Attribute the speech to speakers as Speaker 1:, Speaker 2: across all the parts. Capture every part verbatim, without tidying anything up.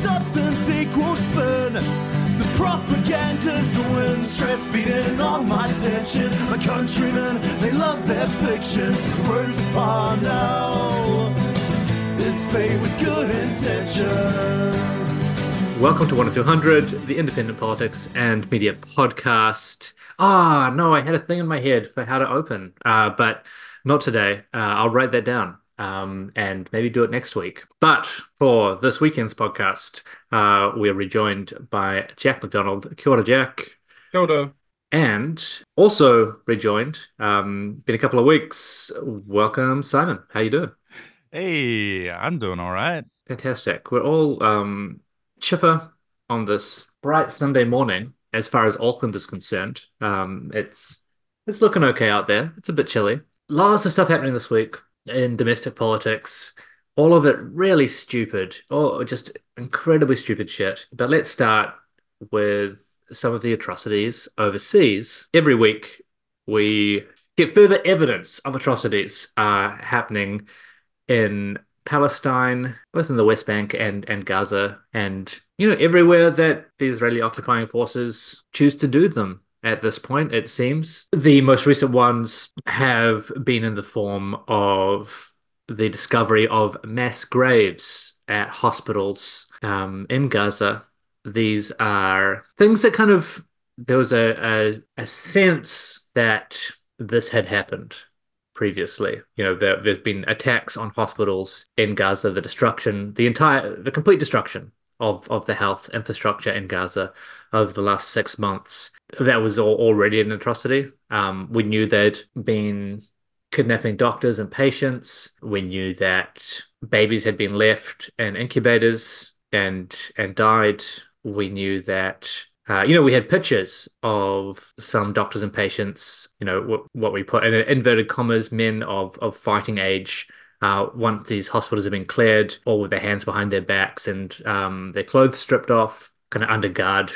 Speaker 1: substance equals spin. The propaganda's a win. Stress feeding on my tension. My countrymen, they love their fiction. Words upon now. It's made with good intentions.
Speaker 2: Welcome to one oh two hundred, the Independent Politics and Media Podcast. Ah, no, I had a thing in my head for how to open, uh, but not today. Uh, I'll write that down um, and maybe do it next week. But for this weekend's podcast, uh, we're rejoined by Jack McDonald. Kia ora, Jack.
Speaker 3: Kia ora.
Speaker 2: And also rejoined, um, been a couple of weeks. Welcome, Simon. How you doing?
Speaker 3: Hey, I'm doing all right.
Speaker 2: Fantastic. We're all um, chipper on this bright Sunday morning as far as Auckland is concerned. Um, it's it's looking okay out there. It's a bit chilly. Lots of stuff happening this week in domestic politics. All of it really stupid. Oh, just incredibly stupid shit. But let's start with some of the atrocities overseas. Every week we get further evidence of atrocities uh, happening in Palestine, both in the West Bank and, and Gaza, and, you know, everywhere that the Israeli occupying forces choose to do them at this point, it seems. The most recent ones have been in the form of the discovery of mass graves at hospitals um, in Gaza. These are things that kind of, there was a, a, a sense that this had happened previously. You know, there, there's been attacks on hospitals in Gaza, the destruction, the entire, the complete destruction of, of the health infrastructure in Gaza over the last six months. That was all, already an atrocity. Um, we knew there'd been kidnapping doctors and patients. We knew that babies had been left in incubators and and died. We knew that Uh, you know, we had pictures of some doctors and patients, you know, what, what we put in inverted commas, men of, of fighting age, uh, once these hospitals have been cleared, all with their hands behind their backs and um, their clothes stripped off, kind of under guard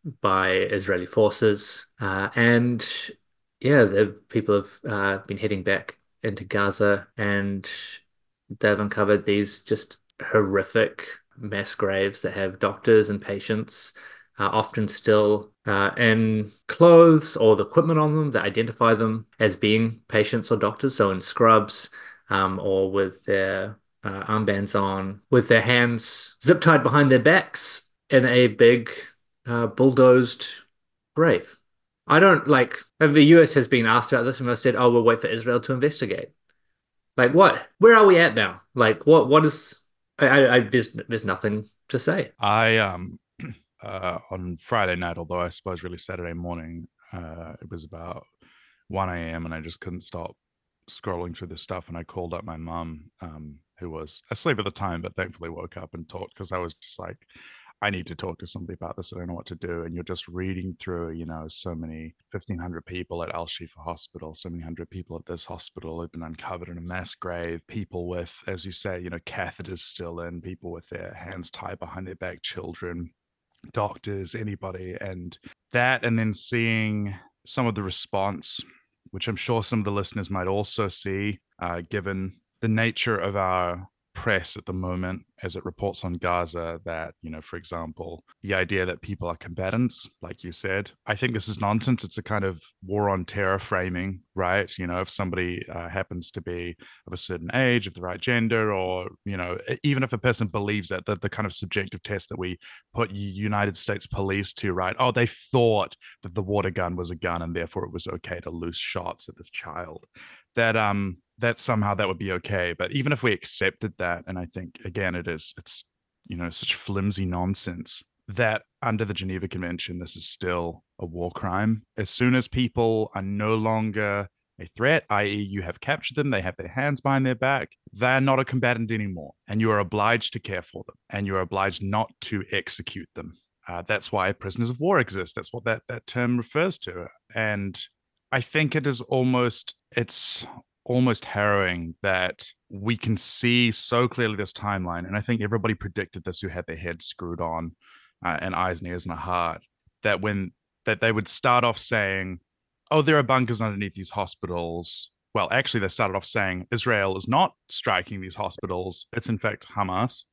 Speaker 2: by Israeli forces. Uh, and yeah, the people have uh, been heading back into Gaza and they've uncovered these just horrific mass graves that have doctors and patients Uh, often still uh, in clothes or the equipment on them that identify them as being patients or doctors, so in scrubs um, or with their uh, armbands on, with their hands zip-tied behind their backs in a big uh, bulldozed grave. I don't, like, the U S has been asked about this and I said, oh, we'll wait for Israel to investigate. Like, what? Where are we at now? Like, what? What is... I, I, I there's, there's nothing to say.
Speaker 3: I, um... Uh, on Friday night, although I suppose really Saturday morning, uh, it was about one a.m. and I just couldn't stop scrolling through this stuff. And I called up my mum, um, who was asleep at the time, but thankfully woke up and talked because I was just like, I need to talk to somebody about this. I don't know what to do. And you're just reading through, you know, so many fifteen hundred people at Al Shifa Hospital, so many hundred people at this hospital have been uncovered in a mass grave. People with, as you say, you know, catheters still in, people with their hands tied behind their back, children, doctors, anybody, and that, and then seeing some of the response, which I'm sure some of the listeners might also see, uh, given the nature of our press at the moment as it reports on Gaza, that, you know, for example, the idea that people are combatants, like you said, I think this is nonsense. It's a kind of war on terror framing, right? You know, if somebody uh, happens to be of a certain age, of the right gender, or, you know, even if a person believes that, the, the kind of subjective test that we put United States police to, right? Oh, they thought that the water gun was a gun and therefore it was okay to loose shots at this child. That, um, that somehow that would be okay. But even if we accepted that, and I think, again, it is, it's, you know, such flimsy nonsense that under the Geneva Convention, this is still a war crime. As soon as people are no longer a threat, that is you have captured them, they have their hands behind their back, they're not a combatant anymore. And you are obliged to care for them and you are obliged not to execute them. Uh, that's why prisoners of war exist. That's what that, that term refers to. And I think it is almost, it's almost harrowing that we can see so clearly this timeline. And I think everybody predicted this who had their heads screwed on uh, and eyes and ears and a heart, that when that they would start off saying, oh, there are bunkers underneath these hospitals. Well, actually, they started off saying Israel is not striking these hospitals. It's in fact Hamas.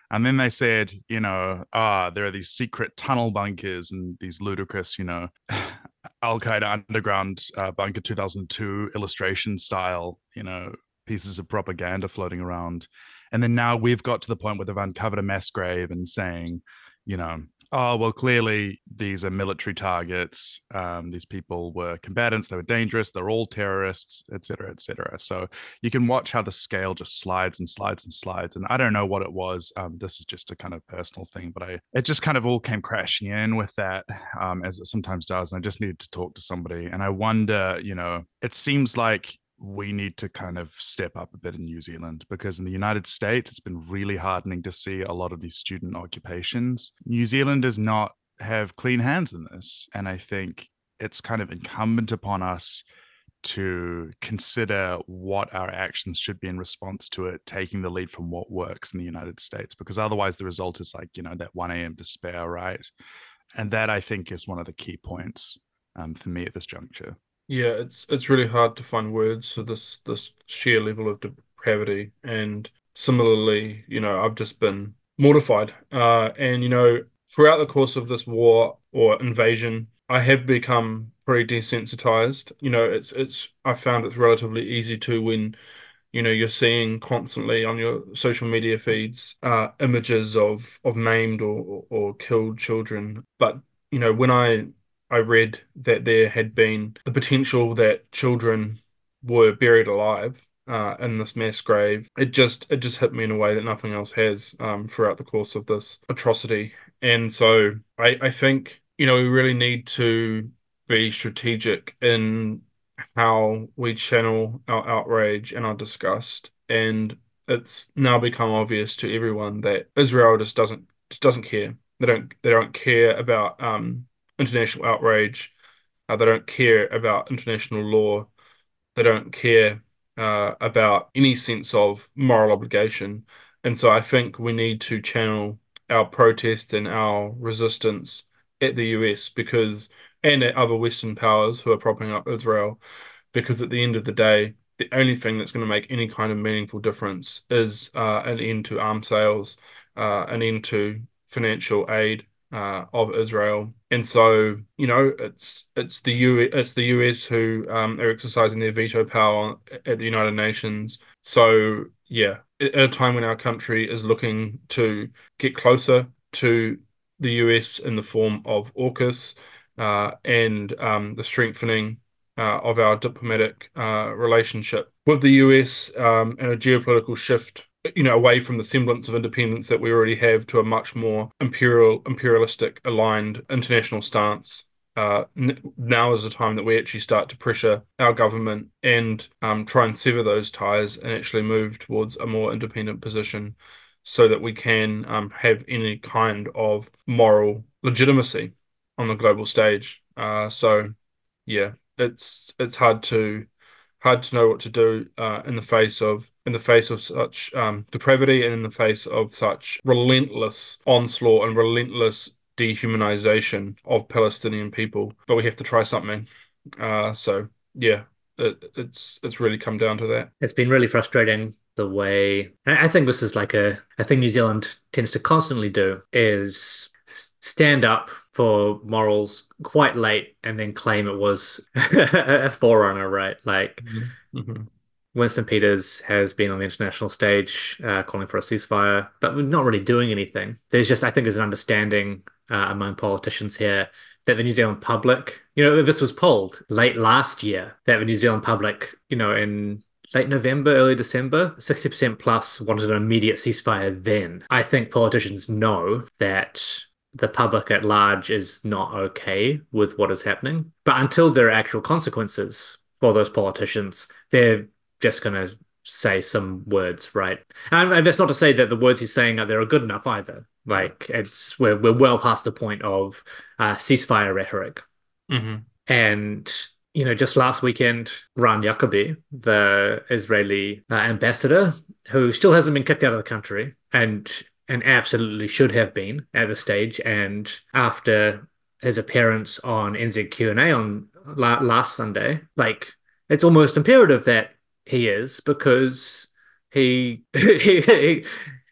Speaker 3: And then they said, you know, ah, there are these secret tunnel bunkers and these ludicrous, you know, Al Qaeda underground uh, bunker two thousand two illustration style, you know, pieces of propaganda floating around. And then now we've got to the point where they've uncovered a mass grave and saying, you know, oh, well, clearly these are military targets. Um, these people were combatants. They were dangerous. They're all terrorists, et cetera, et cetera. So you can watch how the scale just slides and slides and slides. And I don't know what it was. Um, this is just a kind of personal thing, but I it just kind of all came crashing in with that, um, as it sometimes does. And I just needed to talk to somebody. And I wonder, you know, it seems like we need to kind of step up a bit in New Zealand, because in the United States, it's been really heartening to see a lot of these student occupations. New Zealand does not have clean hands in this. And I think it's kind of incumbent upon us to consider what our actions should be in response to it, taking the lead from what works in the United States, because otherwise the result is like, you know, that one a.m. despair, right? And that, I think, is one of the key points um, for me at this juncture.
Speaker 4: Yeah, it's it's really hard to find words for this this sheer level of depravity. And similarly, you know, I've just been mortified. Uh, and, you know, throughout the course of this war or invasion, I have become pretty desensitized. You know, it's it's I found it's relatively easy to, when, you know, you're seeing constantly on your social media feeds uh, images of of maimed or or killed children. But, you know, when I I read that there had been the potential that children were buried alive uh, in this mass grave, it just it just hit me in a way that nothing else has um, throughout the course of this atrocity. And so I, I think, you know, we really need to be strategic in how we channel our outrage and our disgust. And it's now become obvious to everyone that Israel just doesn't just doesn't care. They don't they don't care about um international outrage. Uh, they don't care about international law. They don't care uh, about any sense of moral obligation. And so I think we need to channel our protest and our resistance at the U S, because, and at other Western powers who are propping up Israel, because at the end of the day, the only thing that's going to make any kind of meaningful difference is uh, an end to arms sales, uh, an end to financial aid uh, of Israel. And so, you know, it's it's the U it's the U S who um, are exercising their veto power at the United Nations. So yeah, at a time when our country is looking to get closer to the U S in the form of AUKUS uh, and um, the strengthening uh, of our diplomatic uh, relationship with the U S um, and a geopolitical shift, you know, away from the semblance of independence that we already have to a much more imperial, imperialistic aligned international stance. Uh, n- now is the time that we actually start to pressure our government and um, try and sever those ties and actually move towards a more independent position, so that we can um, have any kind of moral legitimacy on the global stage. Uh, so, yeah, it's it's hard to hard to know what to do uh, in the face of in the face of such um, depravity, and in the face of such relentless onslaught and relentless dehumanization of Palestinian people. But we have to try something. Uh, so yeah, it, it's it's really come down to that.
Speaker 2: It's been really frustrating the way, I think this is like a, a thing New Zealand tends to constantly do, is stand up for morals quite late and then claim it was a forerunner, right? Like
Speaker 4: mm-hmm.
Speaker 2: Winston Peters has been on the international stage uh, calling for a ceasefire, but we're not really doing anything. There's just, I think there's an understanding uh, among politicians here that the New Zealand public, you know, this was polled late last year, that the New Zealand public, you know, in late November, early December, sixty percent plus wanted an immediate ceasefire then. I think politicians know that the public at large is not okay with what is happening. But until there are actual consequences for those politicians, they're just going to say some words, right? And, and that's not to say that the words he's saying out there are good enough either. Like, it's we're, we're well past the point of uh, ceasefire rhetoric.
Speaker 4: Mm-hmm.
Speaker 2: And you know, just last weekend, Ran Jacobi, the Israeli uh, ambassador, who still hasn't been kicked out of the country and and absolutely should have been at this stage, and after his appearance on N Z Q and A on la- last Sunday, like, it's almost imperative that he is, because he, he, he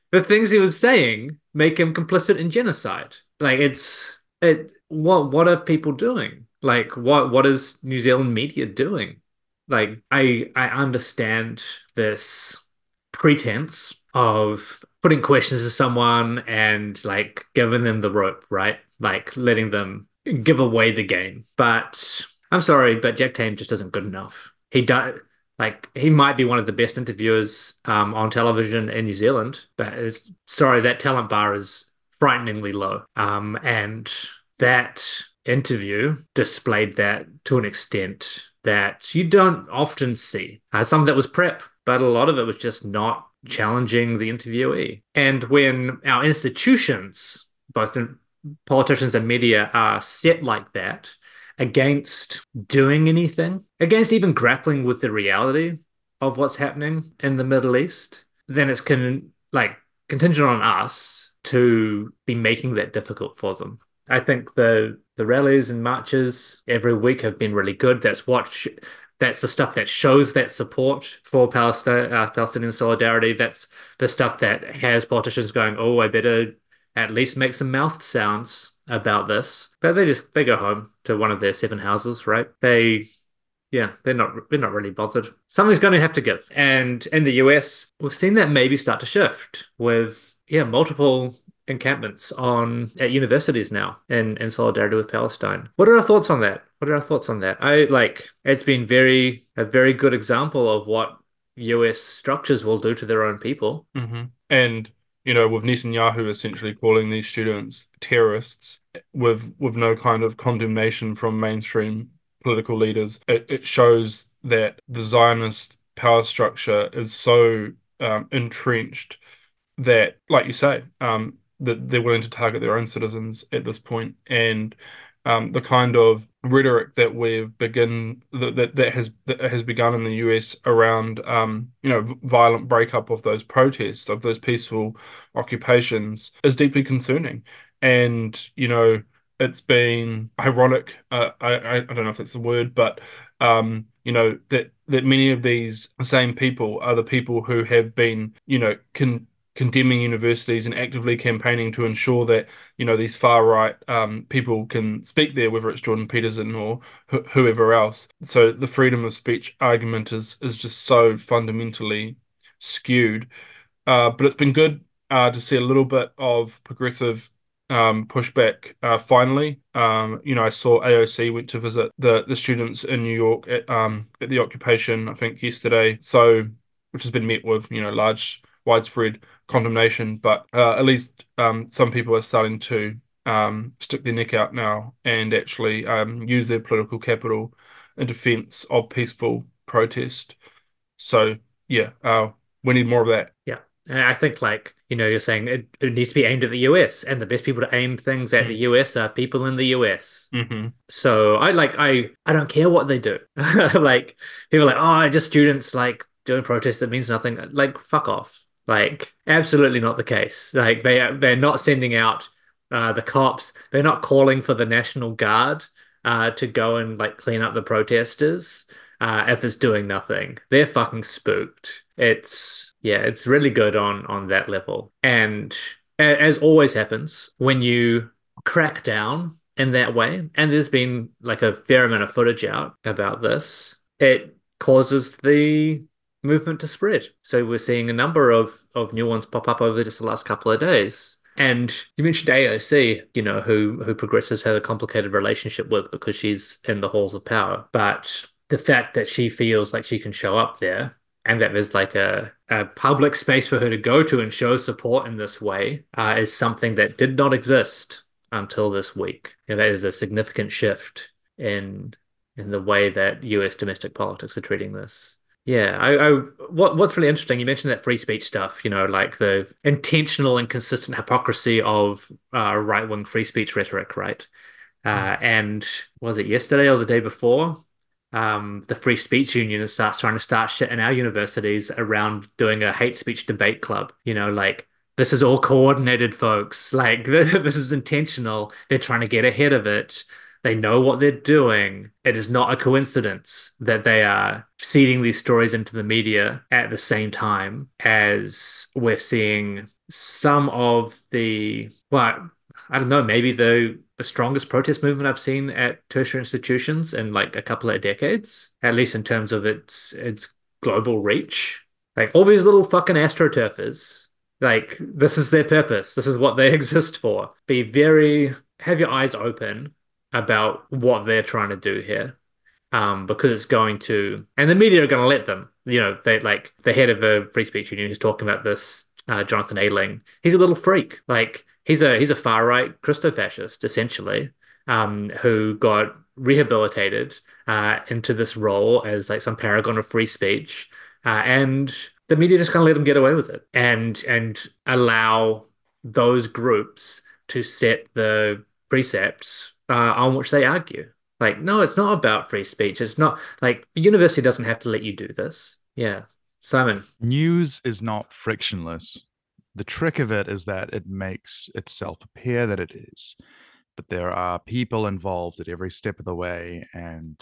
Speaker 2: the things he was saying make him complicit in genocide. Like it's it what what are people doing? Like what what is New Zealand media doing? Like I I understand this pretense of putting questions to someone and like giving them the rope, right? Like letting them give away the game. But I'm sorry, but Jack Tame just isn't good enough. He does like he might be one of the best interviewers um, on television in New Zealand, but it's sorry, that talent bar is frighteningly low. Um, and that interview displayed that to an extent that you don't often see. Uh, some of that was prep, but a lot of it was just not challenging the interviewee. And when our institutions, both in politicians and media, are set like that against doing anything, against even grappling with the reality of what's happening in the Middle East, then it's con like contingent on us to be making that difficult for them. I think the the rallies and marches every week have been really good. That's what sh that's the stuff that shows that support for Palestine, uh, Palestinian solidarity. That's the stuff that has politicians going, "Oh, I better at least make some mouth sounds about this." But they just they go home to one of their seven houses, right? They yeah, they're not they're not really bothered. Something's going to have to give. And in the U S, we've seen that maybe start to shift with yeah, multiple encampments on at universities now in, in solidarity with Palestine. What are our thoughts on that? What are our thoughts on that? I like it's been very a very good example of what U S structures will do to their own people.
Speaker 4: Mm-hmm. And you know, with Netanyahu essentially calling these students terrorists with with no kind of condemnation from mainstream political leaders, it, it shows that the Zionist power structure is so um, entrenched that, like you say, um, that they're willing to target their own citizens at this point, and um, the kind of rhetoric that we've begin that that, that has that has begun in the U S around um, you know violent breakup of those protests, of those peaceful occupations, is deeply concerning. And you know, it's been ironic. Uh, I I don't know if that's the word, but um, you know that that many of these same people are the people who have been you know con condemning universities and actively campaigning to ensure that you know these far right um, people can speak there, whether it's Jordan Peterson or wh whoever else. So the freedom of speech argument is is just so fundamentally skewed. Uh, but it's been good uh, to see a little bit of progressive um, pushback. Uh, finally, um, you know, I saw A O C went to visit the the students in New York at um at the occupation, I think yesterday. So which has been met with you know large widespread condemnation, but uh, at least um, some people are starting to um, stick their neck out now and actually um, use their political capital in defense of peaceful protest. So yeah, uh, we need more of that.
Speaker 2: Yeah. And I think like, you know, you're saying it, it needs to be aimed at the U S, and the best people to aim things at mm. the U S are people in the U S.
Speaker 4: Mm-hmm.
Speaker 2: So I like, I, I don't care what they do. Like people are like, oh, just students like doing protests that means nothing. Like, fuck off. Like, absolutely not the case. Like, they are, they're not sending out uh, the cops. They're not calling for the National Guard uh, to go and, like, clean up the protesters uh, if it's doing nothing. They're fucking spooked. It's, yeah, it's really good on, on that level. And as always happens, when you crack down in that way, and there's been, like, a fair amount of footage out about this, it causes the movement to spread. So we're seeing a number of of new ones pop up over just the last couple of days. And you mentioned A O C, you know, who who progressives have a complicated relationship with because she's in the halls of power. But the fact that she feels like she can show up there and that there's like a, a public space for her to go to and show support in this way uh, is something that did not exist until this week. You know, that is a significant shift in in the way that U S domestic politics are treating this. Yeah, I, I what what's really interesting, you mentioned that free speech stuff, you know, like the intentional and consistent hypocrisy of uh, right-wing free speech rhetoric, right? Uh, and was it yesterday or the day before? Um, the Free Speech Union starts trying to start shit in our universities around doing a hate speech debate club. You know, like, this is all coordinated, folks. Like, this is intentional. They're trying to get ahead of it. They know what they're doing. It is not a coincidence that they are seeding these stories into the media at the same time as we're seeing some of the, well, I don't know, maybe the the strongest protest movement I've seen at tertiary institutions in like a couple of decades, at least in terms of its its global reach. Like all these little fucking astroturfers, like this is their purpose. This is what they exist for. Be very, have your eyes open about what they're trying to do here. Um, because it's going to, and the media are going to let them. You know, they like the head of a free speech union who's talking about this, uh, Jonathan Ayling. He's a little freak. Like he's a he's a far right Christo-fascist essentially, um, who got rehabilitated uh, into this role as like some paragon of free speech, uh, and the media just kind of let him get away with it and and allow those groups to set the precepts uh, on which they argue. Like, no, it's not about free speech. It's not like the university doesn't have to let you do this. Yeah. Simon.
Speaker 3: News is not frictionless. The trick of it is that it makes itself appear that it is. But there are people involved at every step of the way and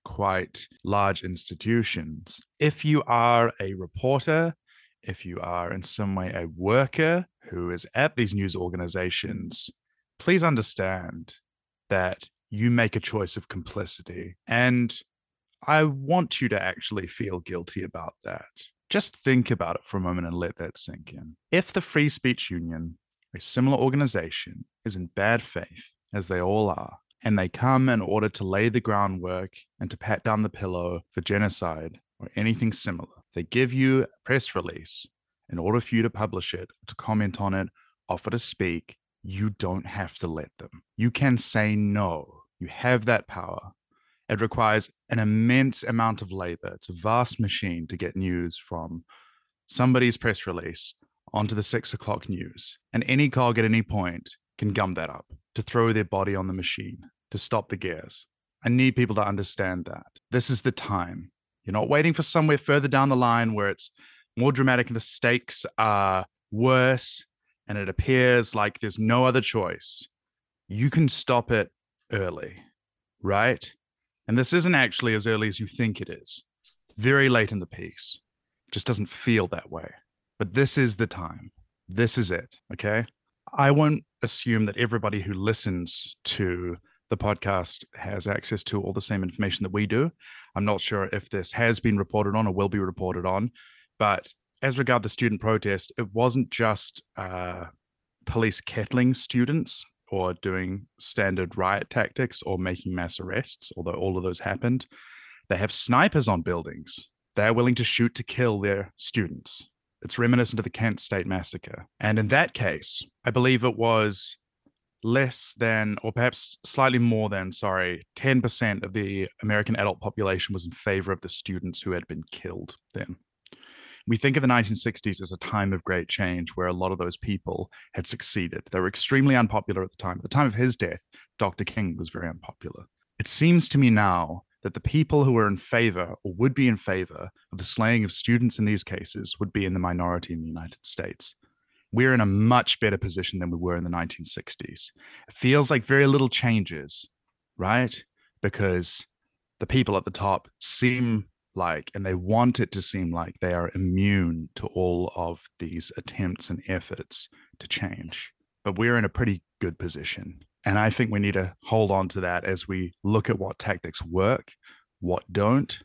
Speaker 3: quite large institutions. If you are a reporter, if you are in some way a worker who is at these news organizations, please understand that you make a choice of complicity. And I want you to actually feel guilty about that. Just think about it for a moment and let that sink in. If the Free Speech Union, a similar organization, is in bad faith, as they all are, and they come in order to lay the groundwork and to pat down the pillow for genocide or anything similar, they give you a press release in order for you to publish it, to comment on it, offer to speak, you don't have to let them. You can say no. You have that power. It requires an immense amount of labor. It's a vast machine to get news from somebody's press release onto the six o'clock news. And any cog at any point can gum that up, to throw their body on the machine, to stop the gears. I need people to understand that. This is the time. You're not waiting for somewhere further down the line where it's more dramatic and the stakes are worse and it appears like there's no other choice. You can stop it early, right? And this isn't actually as early as you think it is. It's very late in the piece. It just doesn't feel that way. But this is the time. This is it, okay? I won't assume that everybody who listens to the podcast has access to all the same information that we do. I'm not sure if this has been reported on or will be reported on, but as regard the student protest, it wasn't just uh, police kettling students or doing standard riot tactics or making mass arrests, although all of those happened. They have snipers on buildings. They're willing to shoot to kill their students. It's reminiscent of the Kent State Massacre. And in that case, I believe it was less than, or perhaps slightly more than, sorry, ten percent of the American adult population was in favor of the students who had been killed then. We think of the nineteen sixties as a time of great change where a lot of those people had succeeded. They were extremely unpopular at the time. At the time of his death, Doctor King was very unpopular. It seems to me now that the people who are in favor or would be in favor of the slaying of students in these cases would be in the minority in the United States. We're in a much better position than we were in the nineteen sixties. It feels like very little changes, right? Because the people at the top seem like, and they want it to seem like, they are immune to all of these attempts and efforts to change. But we're in a pretty good position. And I think we need to hold on to that as we look at what tactics work, what don't,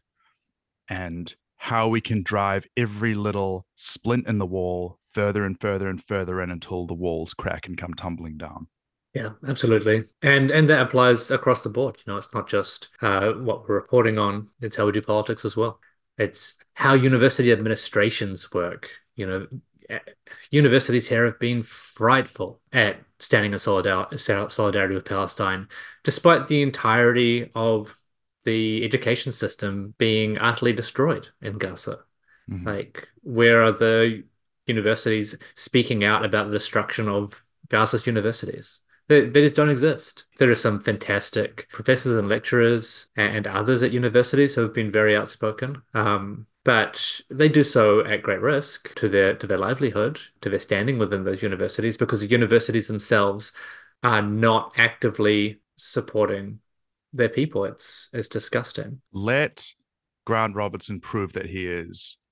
Speaker 3: and how we can drive every little splint in the wall further and further and further in until the walls crack and come tumbling down.
Speaker 2: Yeah, absolutely. And and that applies across the board. You know, it's not just uh, what we're reporting on, it's how we do politics as well. It's how university administrations work. You know, universities here have been frightful at standing in solidar solidarity with Palestine, despite the entirety of the education system being utterly destroyed in Gaza. Mm-hmm. Like, where are the universities speaking out about the destruction of Gaza's universities? They, they just don't exist. There are some fantastic professors and lecturers and others at universities who have been very outspoken, um, but they do so at great risk to their to their livelihood, to their standing within those universities, because the universities themselves are not actively supporting their people. It's it's disgusting.
Speaker 3: Let Grant Robertson prove that he is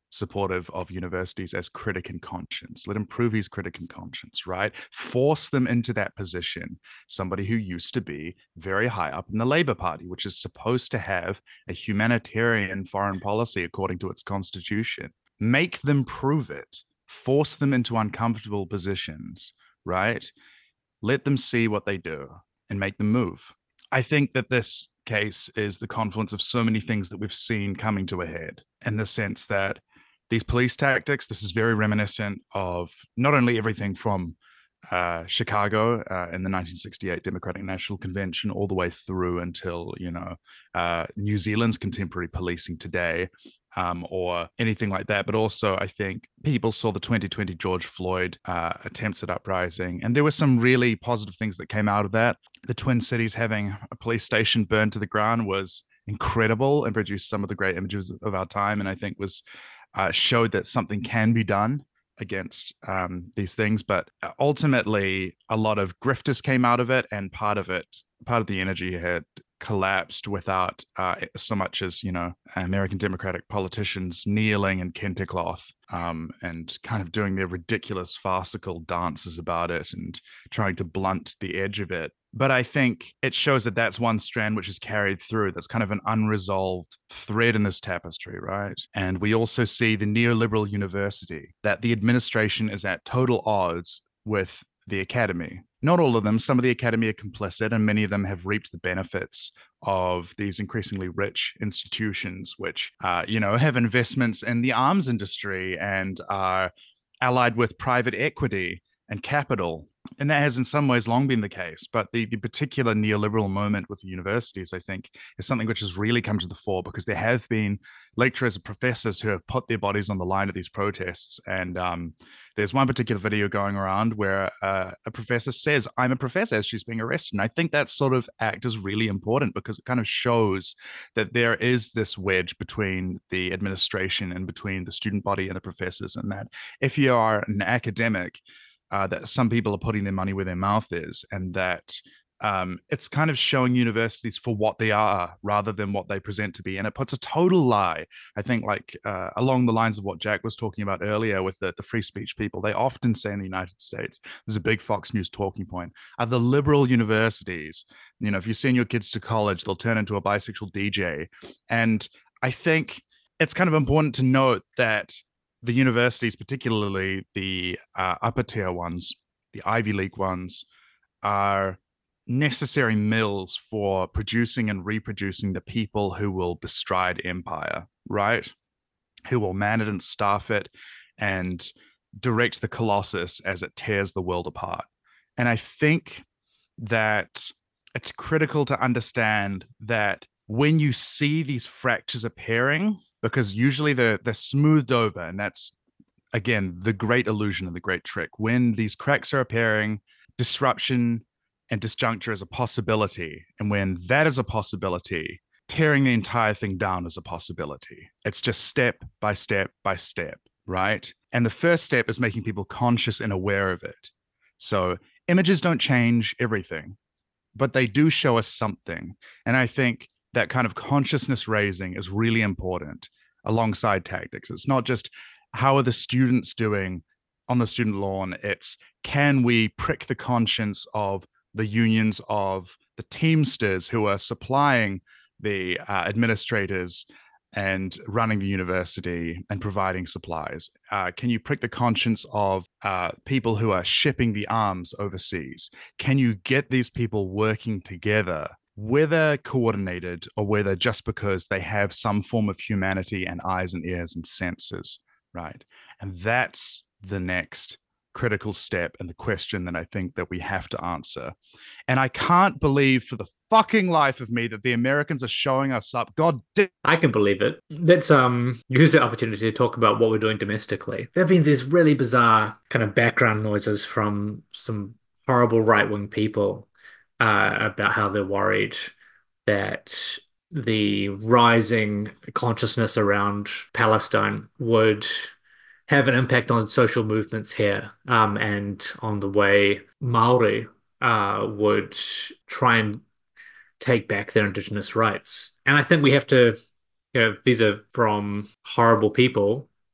Speaker 3: supportive of universities as critic in conscience. Let him prove he's critic in conscience, right? Force them into that position. Somebody who used to be very high up in the Labour Party, which is supposed to have a humanitarian foreign policy according to its constitution. Make them prove it. Force them into uncomfortable positions, right? Let them see what they do and make them move. I think that this case is the confluence of so many things that we've seen coming to a head, in the sense that these police tactics, this is very reminiscent of not only everything from uh, Chicago uh, in the nineteen sixty-eight Democratic National Convention all the way through until, you know, uh, New Zealand's contemporary policing today, um, or anything like that. But also, I think people saw the twenty twenty George Floyd uh, attempts at uprising, and there were some really positive things that came out of that. The Twin Cities having a police station burned to the ground was incredible and produced some of the great images of our time, and I think was uh, showed that something can be done against um, these things. But ultimately, a lot of grifters came out of it, and part of it, part of the energy had collapsed without uh, so much as, you know, American Democratic politicians kneeling in kente cloth um, and kind of doing their ridiculous farcical dances about it and trying to blunt the edge of it. But I think it shows that that's one strand which is carried through. That's kind of an unresolved thread in this tapestry, right? And we also see the neoliberal university, that the administration is at total odds with the academy. Not all of them. Some of the academy are complicit, and many of them have reaped the benefits of these increasingly rich institutions, which, uh, you know, have investments in the arms industry and are allied with private equity and capital. And that has in some ways long been the case. But the, the particular neoliberal moment with the universities, I think, is something which has really come to the fore, because there have been lecturers and professors who have put their bodies on the line at these protests. And um, there's one particular video going around where uh, a professor says, "I'm a professor," as she's being arrested. And I think that sort of act is really important, because it kind of shows that there is this wedge between the administration and between the student body and the professors, and that if you are an academic, Uh, that some people are putting their money where their mouth is, and that um, it's kind of showing universities for what they are rather than what they present to be. And it puts a total lie, I think, like uh, along the lines of what Jack was talking about earlier with the, the free speech people. They often say in the United States, there's a big Fox News talking point, are the liberal universities. You know, if you send your kids to college, they'll turn into a bisexual D J. And I think it's kind of important to note that the universities, particularly the uh, upper tier ones, the Ivy League ones, are necessary mills for producing and reproducing the people who will bestride empire, right? Who will man it and staff it and direct the colossus as it tears the world apart. And I think that it's critical to understand that when you see these fractures appearing, because usually they're, they're smoothed over, and that's, again, the great illusion and the great trick. When these cracks are appearing, disruption and disjuncture is a possibility. And when that is a possibility, tearing the entire thing down is a possibility. It's just step by step by step, right? And the first step is making people conscious and aware of it. So images don't change everything, but they do show us something. And I think that kind of consciousness raising is really important alongside tactics. It's not just how are the students doing on the student lawn. It's can we prick the conscience of the unions of the Teamsters who are supplying the uh, administrators and running the university and providing supplies? Uh, can you prick the conscience of uh, people who are shipping the arms overseas? Can you get these people working together, whether coordinated or whether just because they have some form of humanity and eyes and ears and senses, right? And that's the next critical step and the question that I think that we have to answer. And I can't believe for the fucking life of me that the Americans are showing us up. God damn.
Speaker 2: I can believe it. Let's um use the opportunity to talk about what we're doing domestically. There have been these really bizarre kind of background noises from some horrible right-wing people uh, about how they're worried that the rising consciousness around Palestine would have an impact on social movements here, um, and on the way Maori uh, would try and take back their indigenous rights. And I think we have to, you know, these are from horrible people,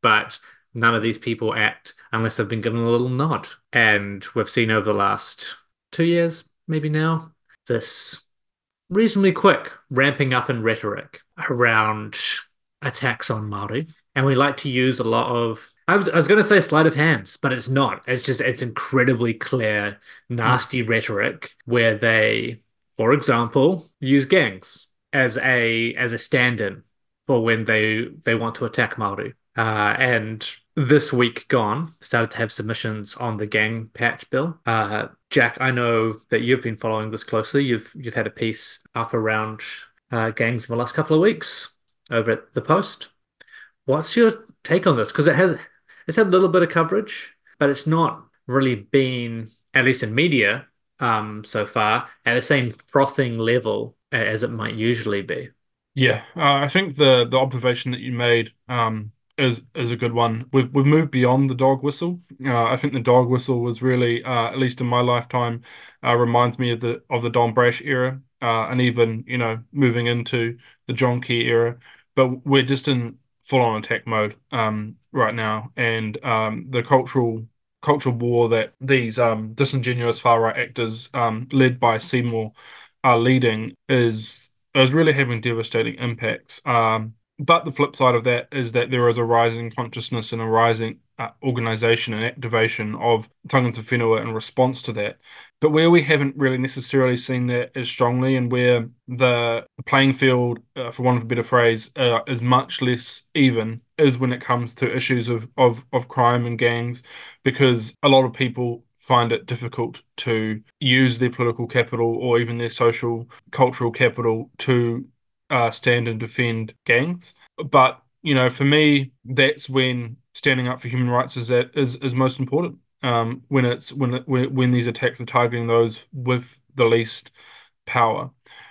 Speaker 2: but none of these people act unless they've been given a little nod. And we've seen over the last two years, maybe now, this reasonably quick ramping up in rhetoric around attacks on Māori. And we like to use a lot of, I was, I was going to say sleight of hands, but it's not. It's just, it's incredibly clear, nasty mm. rhetoric where they, for example, use gangs as a as a stand-in for when they they want to attack Māori. Uh, and this week gone, started to have submissions on the gang patch bill. Uh, Jack, I know that you've been following this closely. You've you've had a piece up around uh, gangs in the last couple of weeks over at The Post. What's your take on this? Because it has it's had a little bit of coverage, but it's not really been, at least in media, um, so far, at the same frothing level as it might usually be.
Speaker 4: Yeah, uh, I think the the observation that you made um, is is a good one. We've we've moved beyond the dog whistle. Uh, I think the dog whistle was really, uh, at least in my lifetime, uh, reminds me of the of the Don Brash era, uh, and even you know moving into the John Key era. But we're just in full on attack mode um, right now, and um, the cultural cultural war that these um, disingenuous far right actors, um, led by Seymour, are leading is. is really having devastating impacts. Um, but the flip side of that is that there is a rising consciousness and a rising uh, organisation and activation of tangata whenua in response to that. But where we haven't really necessarily seen that as strongly, and where the playing field, uh, for want of a better phrase, uh, is much less even, is when it comes to issues of, of, of crime and gangs, because a lot of people find it difficult to use their political capital or even their social, cultural capital to uh, stand and defend gangs. But, you know, for me, that's when standing up for human rights is that is, is most important. Um, when it's when, it, when when these attacks are targeting those with the least power.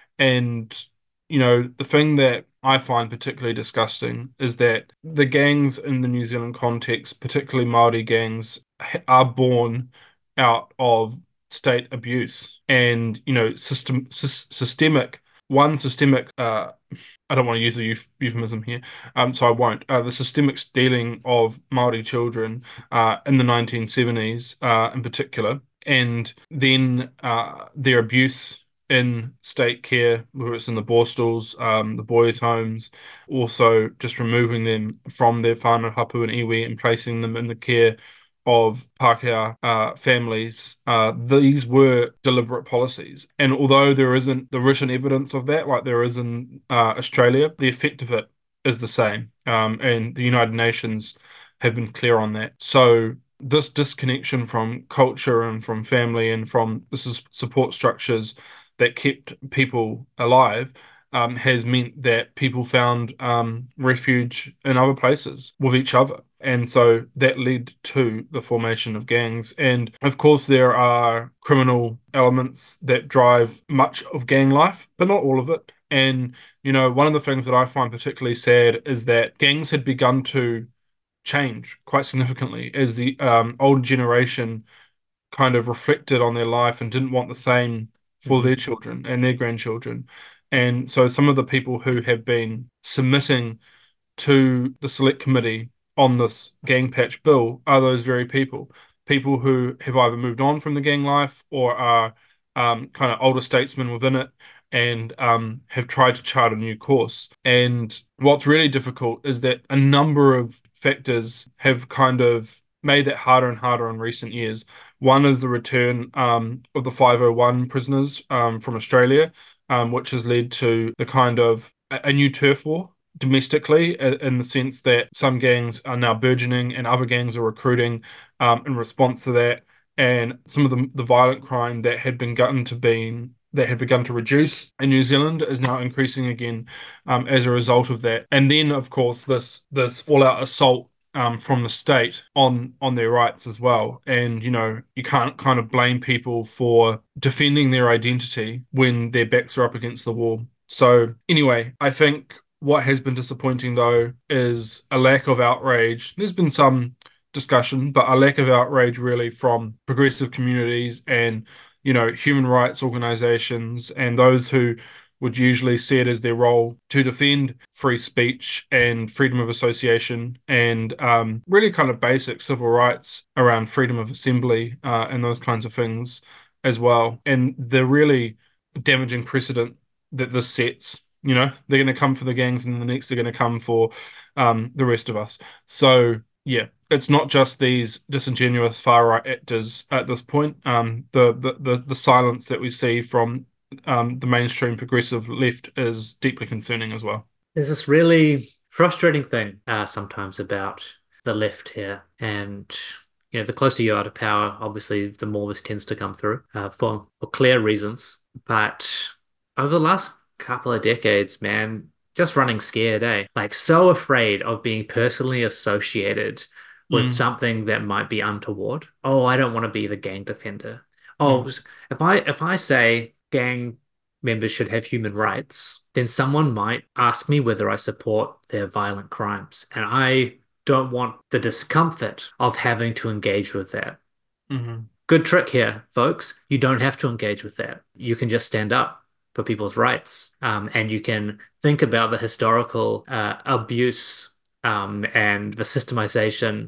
Speaker 4: And, you know, the thing that I find particularly disgusting is that the gangs in the New Zealand context, particularly Māori gangs, are born out of state abuse and, you know, system sy- systemic, one systemic, uh, I don't want to use a euph- euphemism here, um, so I won't, uh, the systemic stealing of Māori children uh, in the nineteen seventies uh, in particular, and then uh, their abuse in state care, whether it's in the Borstals, um, the boys' homes, also just removing them from their whānau hapu and iwi and placing them in the care of Pākehā uh, families. Uh, these were deliberate policies. And although there isn't the written evidence of that, like there is in uh, Australia, the effect of it is the same. Um, and the United Nations have been clear on that. So this disconnection from culture and from family and from this is support structures that kept people alive um, has meant that people found um, refuge in other places with each other. And so that led to the formation of gangs. And of course, there are criminal elements that drive much of gang life, but not all of it. And, you know, one of the things that I find particularly sad is that gangs had begun to change quite significantly as the um, older generation kind of reflected on their life and didn't want the same for their children and their grandchildren. And so some of the people who have been submitting to the select committee on this gang patch bill are those very people, people who have either moved on from the gang life or are um, kind of older statesmen within it and um, have tried to chart a new course. And what's really difficult is that a number of factors have kind of made that harder and harder in recent years. One is the return um, of the five oh one prisoners um, from Australia, um, which has led to the kind of a, a new turf war domestically, in the sense that some gangs are now burgeoning and other gangs are recruiting um, in response to that. And some of the, the violent crime that had begun to be that had begun to reduce in New Zealand is now increasing again um, as a result of that. And then, of course, this this all-out assault um, from the state on on their rights as well. And, you know, you can't kind of blame people for defending their identity when their backs are up against the wall. So anyway, I think what has been disappointing, though, is a lack of outrage. There's been some discussion, but a lack of outrage really from progressive communities and, you know, human rights organizations and those who would usually see it as their role to defend free speech and freedom of association and um, really kind of basic civil rights around freedom of assembly uh, and those kinds of things as well. And the really damaging precedent that this sets, you know, they're going to come for the gangs and the next they're going to come for um, the rest of us. So, yeah, it's not just these disingenuous far-right actors at this point. Um, the, the, the, the silence that we see from um, the mainstream progressive left is deeply concerning as well.
Speaker 2: There's this really frustrating thing uh, sometimes about the left here. And, you know, the closer you are to power, obviously, the more this tends to come through uh, for, for clear reasons. But over the last couple of decades, man, just running scared, eh? Like so afraid of being personally associated with mm. something that might be untoward. Oh, I don't want to be the gang defender. Oh, mm. if I if I say gang members should have human rights, then someone might ask me whether I support their violent crimes. And I don't want the discomfort of having to engage with that.
Speaker 4: Mm-hmm.
Speaker 2: Good trick here, folks. You don't have to engage with that. You can just stand up for people's rights. Um, and you can think about the historical uh, abuse um, and the systemization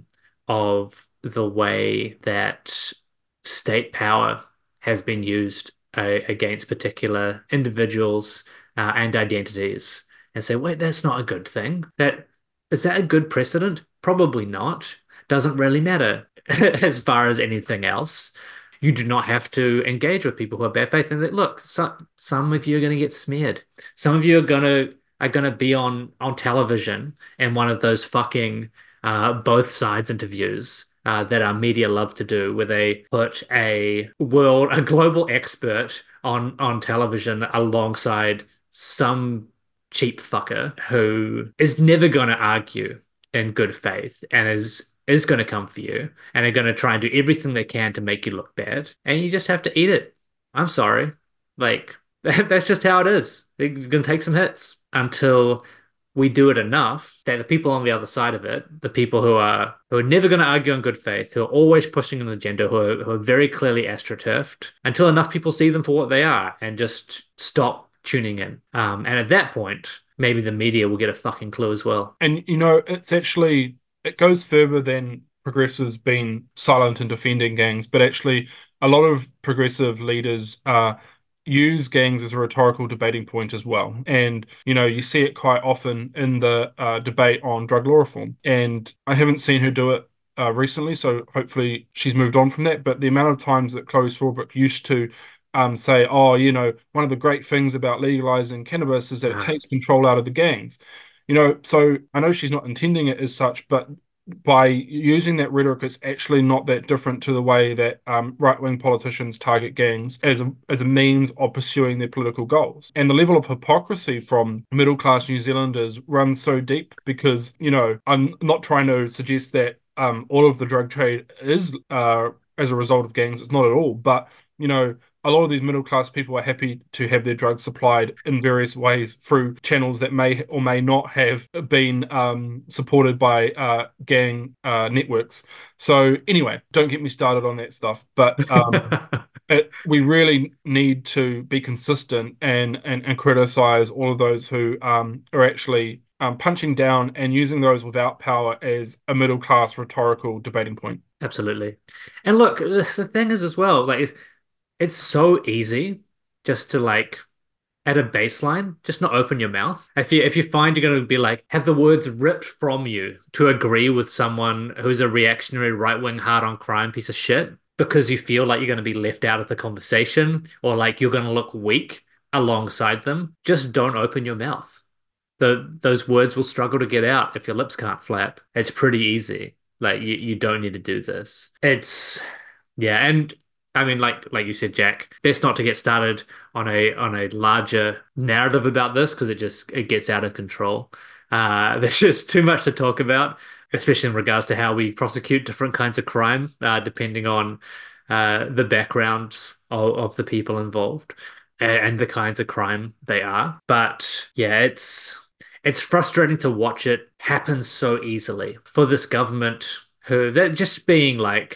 Speaker 2: of the way that state power has been used uh, against particular individuals uh, and identities, and say, wait, that's not a good thing. That is that a good precedent? Probably not. Doesn't really matter as far as anything else. You do not have to engage with people who are bad faith. And that, look, some some of you are going to get smeared. Some of you are going to are going to be on on television in one of those fucking uh, both sides interviews uh, that our media love to do, where they put a world a global expert on on television alongside some cheap fucker who is never going to argue in good faith and is. is going to come for you and are going to try and do everything they can to make you look bad. And you just have to eat it. I'm sorry. Like, that's just how it is. You're going to take some hits until we do it enough that the people on the other side of it, the people who are who are never going to argue in good faith, who are always pushing an agenda, who are, who are very clearly astroturfed, until enough people see them for what they are and just stop tuning in. Um, and at that point, maybe the media will get a fucking clue as well.
Speaker 4: And, you know, it's actually... it goes further than progressives being silent and defending gangs, but actually a lot of progressive leaders uh, use gangs as a rhetorical debating point as well. And, you know, you see it quite often in the uh, debate on drug law reform. And I haven't seen her do it uh, recently, so hopefully she's moved on from that. But the amount of times that Chloe Sawbrook used to um, say, oh, you know, one of the great things about legalizing cannabis is that it takes control out of the gangs. You know, so I know she's not intending it as such, but by using that rhetoric, it's actually not that different to the way that um, right-wing politicians target gangs as a, as a means of pursuing their political goals. And the level of hypocrisy from middle-class New Zealanders runs so deep because, you know, I'm not trying to suggest that um, all of the drug trade is uh, as a result of gangs. It's not at all. But, you know, a lot of these middle-class people are happy to have their drugs supplied in various ways through channels that may or may not have been um, supported by uh, gang uh, networks. So anyway, don't get me started on that stuff. But um, it, we really need to be consistent and, and, and criticize all of those who um, are actually um, punching down and using those without power as a middle-class rhetorical debating point.
Speaker 2: Absolutely. And look, the thing is as well, like, it's, it's so easy just to, like, at a baseline, just not open your mouth. If you if you find you're going to be like, have the words ripped from you to agree with someone who's a reactionary, right-wing, hard-on crime piece of shit because you feel like you're going to be left out of the conversation or like you're going to look weak alongside them, just don't open your mouth. The those words will struggle to get out if your lips can't flap. It's pretty easy. Like, you, you don't need to do this. It's, yeah, and I mean, like like you said, Jack, best not to get started on a on a larger narrative about this because it just it gets out of control. Uh, there's just too much to talk about, especially in regards to how we prosecute different kinds of crime, uh, depending on uh, the backgrounds of, of the people involved and, and the kinds of crime they are. But yeah, it's it's frustrating to watch it happen so easily for this government who they're just being like,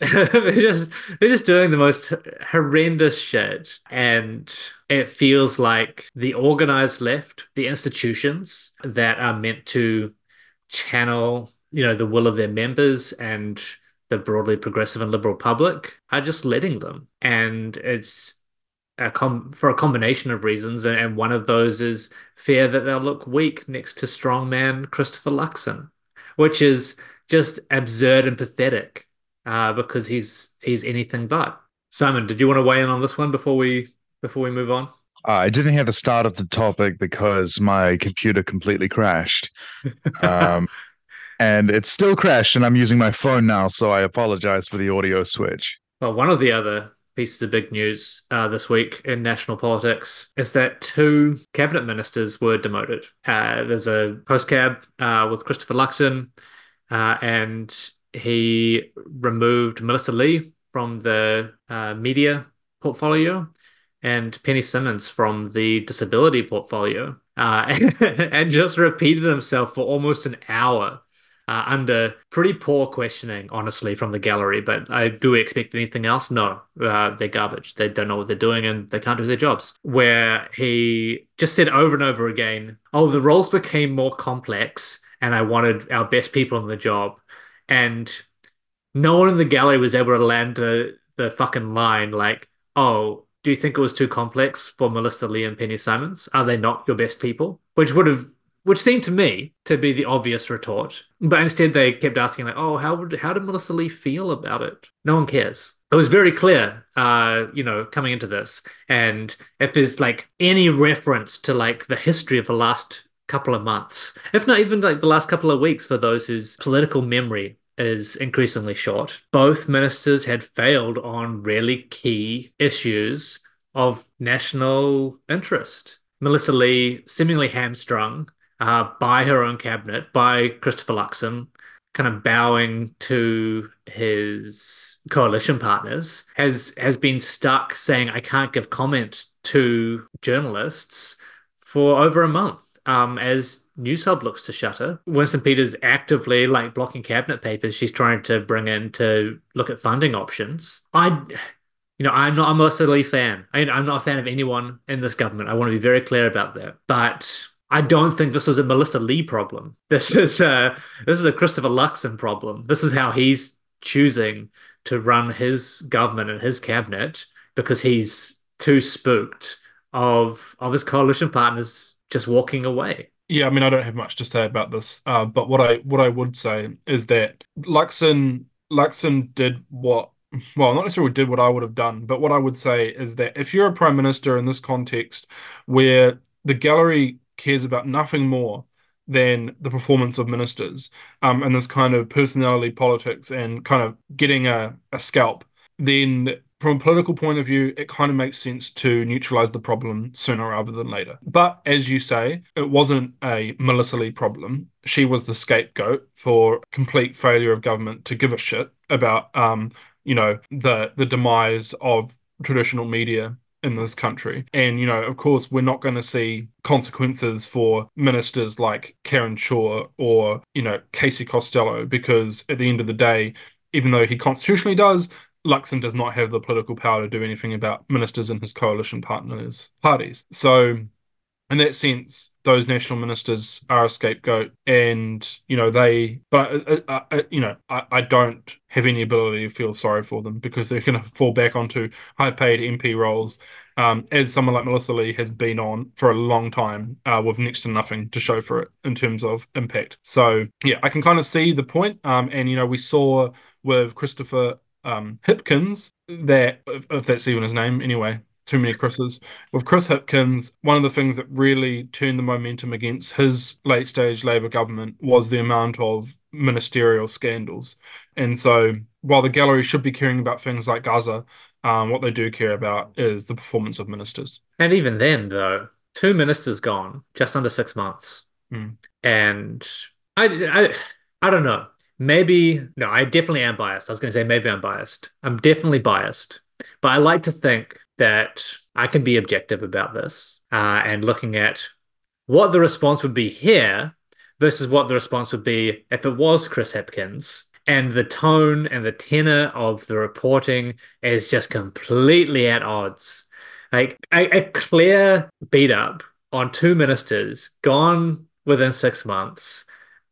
Speaker 2: They're just they're just doing the most horrendous shit, and it feels like the organized left, the institutions that are meant to channel, you know, the will of their members and the broadly progressive and liberal public are just letting them. And it's a com for a combination of reasons, and, and one of those is fear that they'll look weak next to strongman Christopher Luxon, which is just absurd and pathetic, uh, because he's he's anything but. Simon, did you want to weigh in on this one before we before we move on?
Speaker 3: Uh, I didn't hear the start of the topic because my computer completely crashed. Um, and it's still crashed, and I'm using my phone now, so I apologize for the audio switch.
Speaker 2: Well, one of the other pieces of big news uh, this week in national politics is that two cabinet ministers were demoted. Uh, there's a post-cab uh, with Christopher Luxon, uh, and he removed Melissa Lee from the uh, media portfolio and Penny Simmons from the disability portfolio, uh, and, and just repeated himself for almost an hour. Uh, under pretty poor questioning, honestly, from the gallery. But I do expect anything else? No, uh, they're garbage. They don't know what they're doing and they can't do their jobs. Where he just said over and over again, oh, the roles became more complex and I wanted our best people on the job. And no one in the gallery was able to land the, the fucking line like, oh, do you think it was too complex for Melissa Lee and Penny Simons? Are they not your best people? Which would have Which seemed to me to be the obvious retort. But instead they kept asking, like, oh, how would how did Melissa Lee feel about it? No one cares. It was very clear, uh, you know, coming into this. And if there's like any reference to like the history of the last couple of months, if not even like the last couple of weeks for those whose political memory is increasingly short, both ministers had failed on really key issues of national interest. Melissa Lee seemingly hamstrung Uh, by her own cabinet, by Christopher Luxon, kind of bowing to his coalition partners, has has been stuck saying, I can't give comment to journalists for over a month, um, as Newshub looks to shutter. Winston Peters actively like blocking cabinet papers she's trying to bring in to look at funding options. I... You know, I'm not a Melissa Lee fan. I, I'm not a fan of anyone in this government. I want to be very clear about that. But I don't think this was a Melissa Lee problem. This is a, this is a Christopher Luxon problem. This is how he's choosing to run his government and his cabinet because he's too spooked of of his coalition partners just walking away.
Speaker 4: Yeah, I mean, I don't have much to say about this, uh, but what I what I would say is that Luxon Luxon did what, well, not necessarily did what I would have done, but what I would say is that if you're a prime minister in this context where the gallery cares about nothing more than the performance of ministers, um, and this kind of personality politics and kind of getting a, a scalp, then from a political point of view, it kind of makes sense to neutralize the problem sooner rather than later. But as you say, it wasn't a Melissa Lee problem. She was the scapegoat for complete failure of government to give a shit about, um, you know, the the demise of traditional media in this country. And, you know, of course, we're not going to see consequences for ministers like Karen Shaw or, you know, Casey Costello, because at the end of the day, even though he constitutionally does, Luxon does not have the political power to do anything about ministers and his coalition partners' parties. So in that sense, those national ministers are a scapegoat, and, you know, they, but, uh, uh, uh, you know, I, I don't have any ability to feel sorry for them because they're going to fall back onto high paid M P roles, um, as someone like Melissa Lee has been on for a long time, uh, with next to nothing to show for it in terms of impact. So, yeah, I can kind of see the point. Um, and, you know, we saw with Christopher um, Hipkins that, if, if that's even his name, anyway, too many Chris's. With Chris Hipkins, one of the things that really turned the momentum against his late-stage Labour government was the amount of ministerial scandals. And so while the gallery should be caring about things like Gaza, um, what they do care about is the performance of ministers.
Speaker 2: And even then, though, two ministers gone, just under six months.
Speaker 4: Mm.
Speaker 2: And I, I, I don't know. Maybe, no, I definitely am biased. I was going to say maybe I'm biased. I'm definitely biased. But I like to think that I can be objective about this, uh, and looking at what the response would be here versus what the response would be if it was Chris Hipkins. and the tone and the tenor of the reporting is just completely at odds. Like a, a clear beat up on two ministers gone within six months,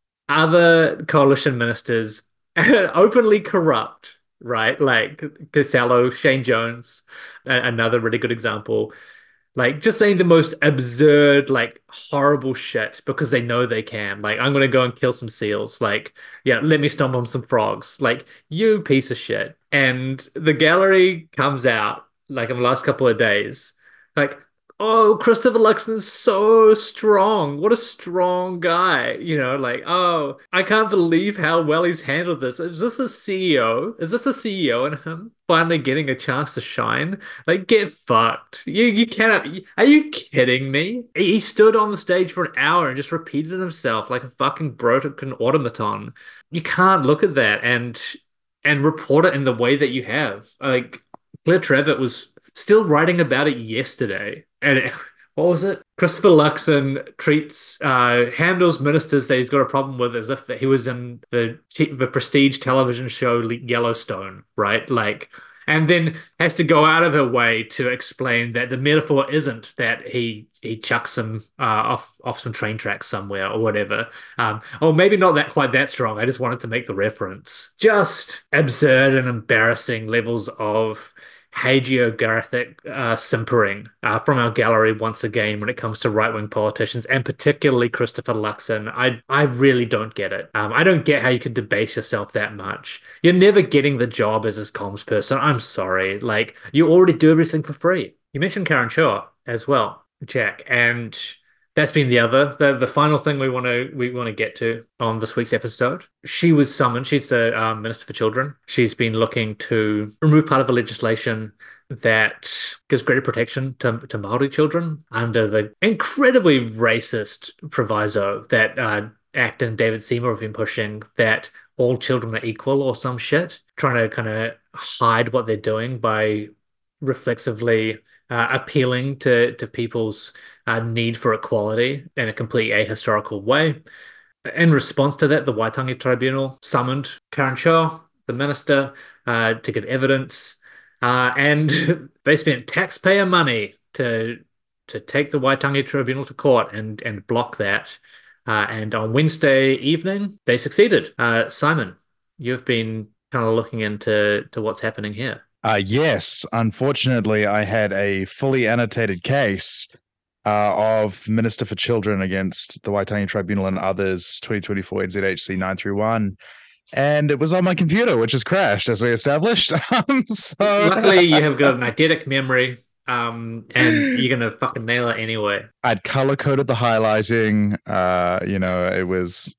Speaker 2: other coalition ministers openly corrupt, right? Like Costello, Shane Jones, a- another really good example. Like just saying the most absurd, like horrible shit because they know they can. Like, I'm gonna go and kill some seals. Like, yeah, let me stomp on some frogs. Like, you piece of shit. And the gallery comes out like in the last couple of days. Like, oh, Christopher Luxon's so strong. What a strong guy. You know, like, oh, I can't believe how well he's handled this. Is this a C E O? Is this a C E O and him finally getting a chance to shine? Like, get fucked. You you cannot. Are you kidding me? He stood on the stage for an hour and just repeated himself like a fucking broken automaton. You can't look at that and and report it in the way that you have. Like, Claire Trevitt was still writing about it yesterday. And it, what was it? Christopher Luxon treats, uh, handles ministers that he's got a problem with as if he was in the the prestige television show Yellowstone, right? Like, and then has to go out of her way to explain that the metaphor isn't that he he chucks him uh, off off some train tracks somewhere or whatever. Um, or maybe not that quite that strong. I just wanted to make the reference. Just absurd and embarrassing levels of hagiographic uh, simpering uh, from our gallery once again when it comes to right-wing politicians, and particularly Christopher Luxon. I I really don't get it. Um, I don't get how you could debase yourself that much. You're never getting the job as his comms person. I'm sorry. Like, you already do everything for free. You mentioned Karen Shaw as well, Jack, and that's been the other, the, the final thing we want to we want to get to on this week's episode. She was summoned. She's the um, Minister for Children. She's been looking to remove part of the legislation that gives greater protection to, to Māori children under the incredibly racist proviso that uh, Act and David Seymour have been pushing, that all children are equal or some shit, trying to kind of hide what they're doing by reflexively uh, appealing to, to people's uh, need for equality in a completely ahistorical way. In response to that, the Waitangi Tribunal summoned Karen Shaw, the minister, uh, to give evidence, uh, and they spent taxpayer money to to take the Waitangi Tribunal to court and and block that. Uh, and on Wednesday evening, they succeeded. Uh, Simon, you've been kind of looking into to what's happening here.
Speaker 3: Uh, yes, unfortunately, I had a fully annotated case uh, of Minister for Children against the Waitangi Tribunal and others, twenty twenty-four N Z H C nine three one, and it was on my computer, which has crashed, as we established. um, so...
Speaker 2: Luckily, you have got an eidetic memory, um, and you're gonna fucking nail it anyway.
Speaker 3: I'd color-coded the highlighting. Uh, you know, it was...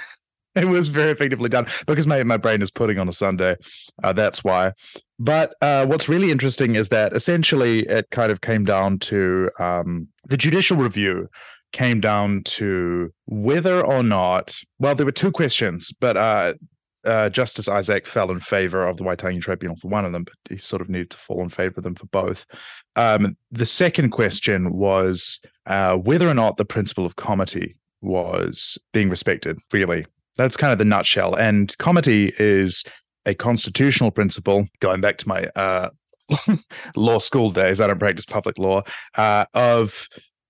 Speaker 3: It was very effectively done because my, my brain is pudding on a Sunday. Uh, that's why. But uh, what's really interesting is that essentially it kind of came down to um, the judicial review came down to whether or not, well, there were two questions, but uh, uh, Justice Isaac fell in favor of the Waitangi Tribunal for one of them, but he sort of needed to fall in favor of them for both. Um, the second question was uh, whether or not the principle of comity was being respected, really. That's kind of the nutshell. And comity is a constitutional principle, going back to my uh, law school days, I don't practice public law, uh, of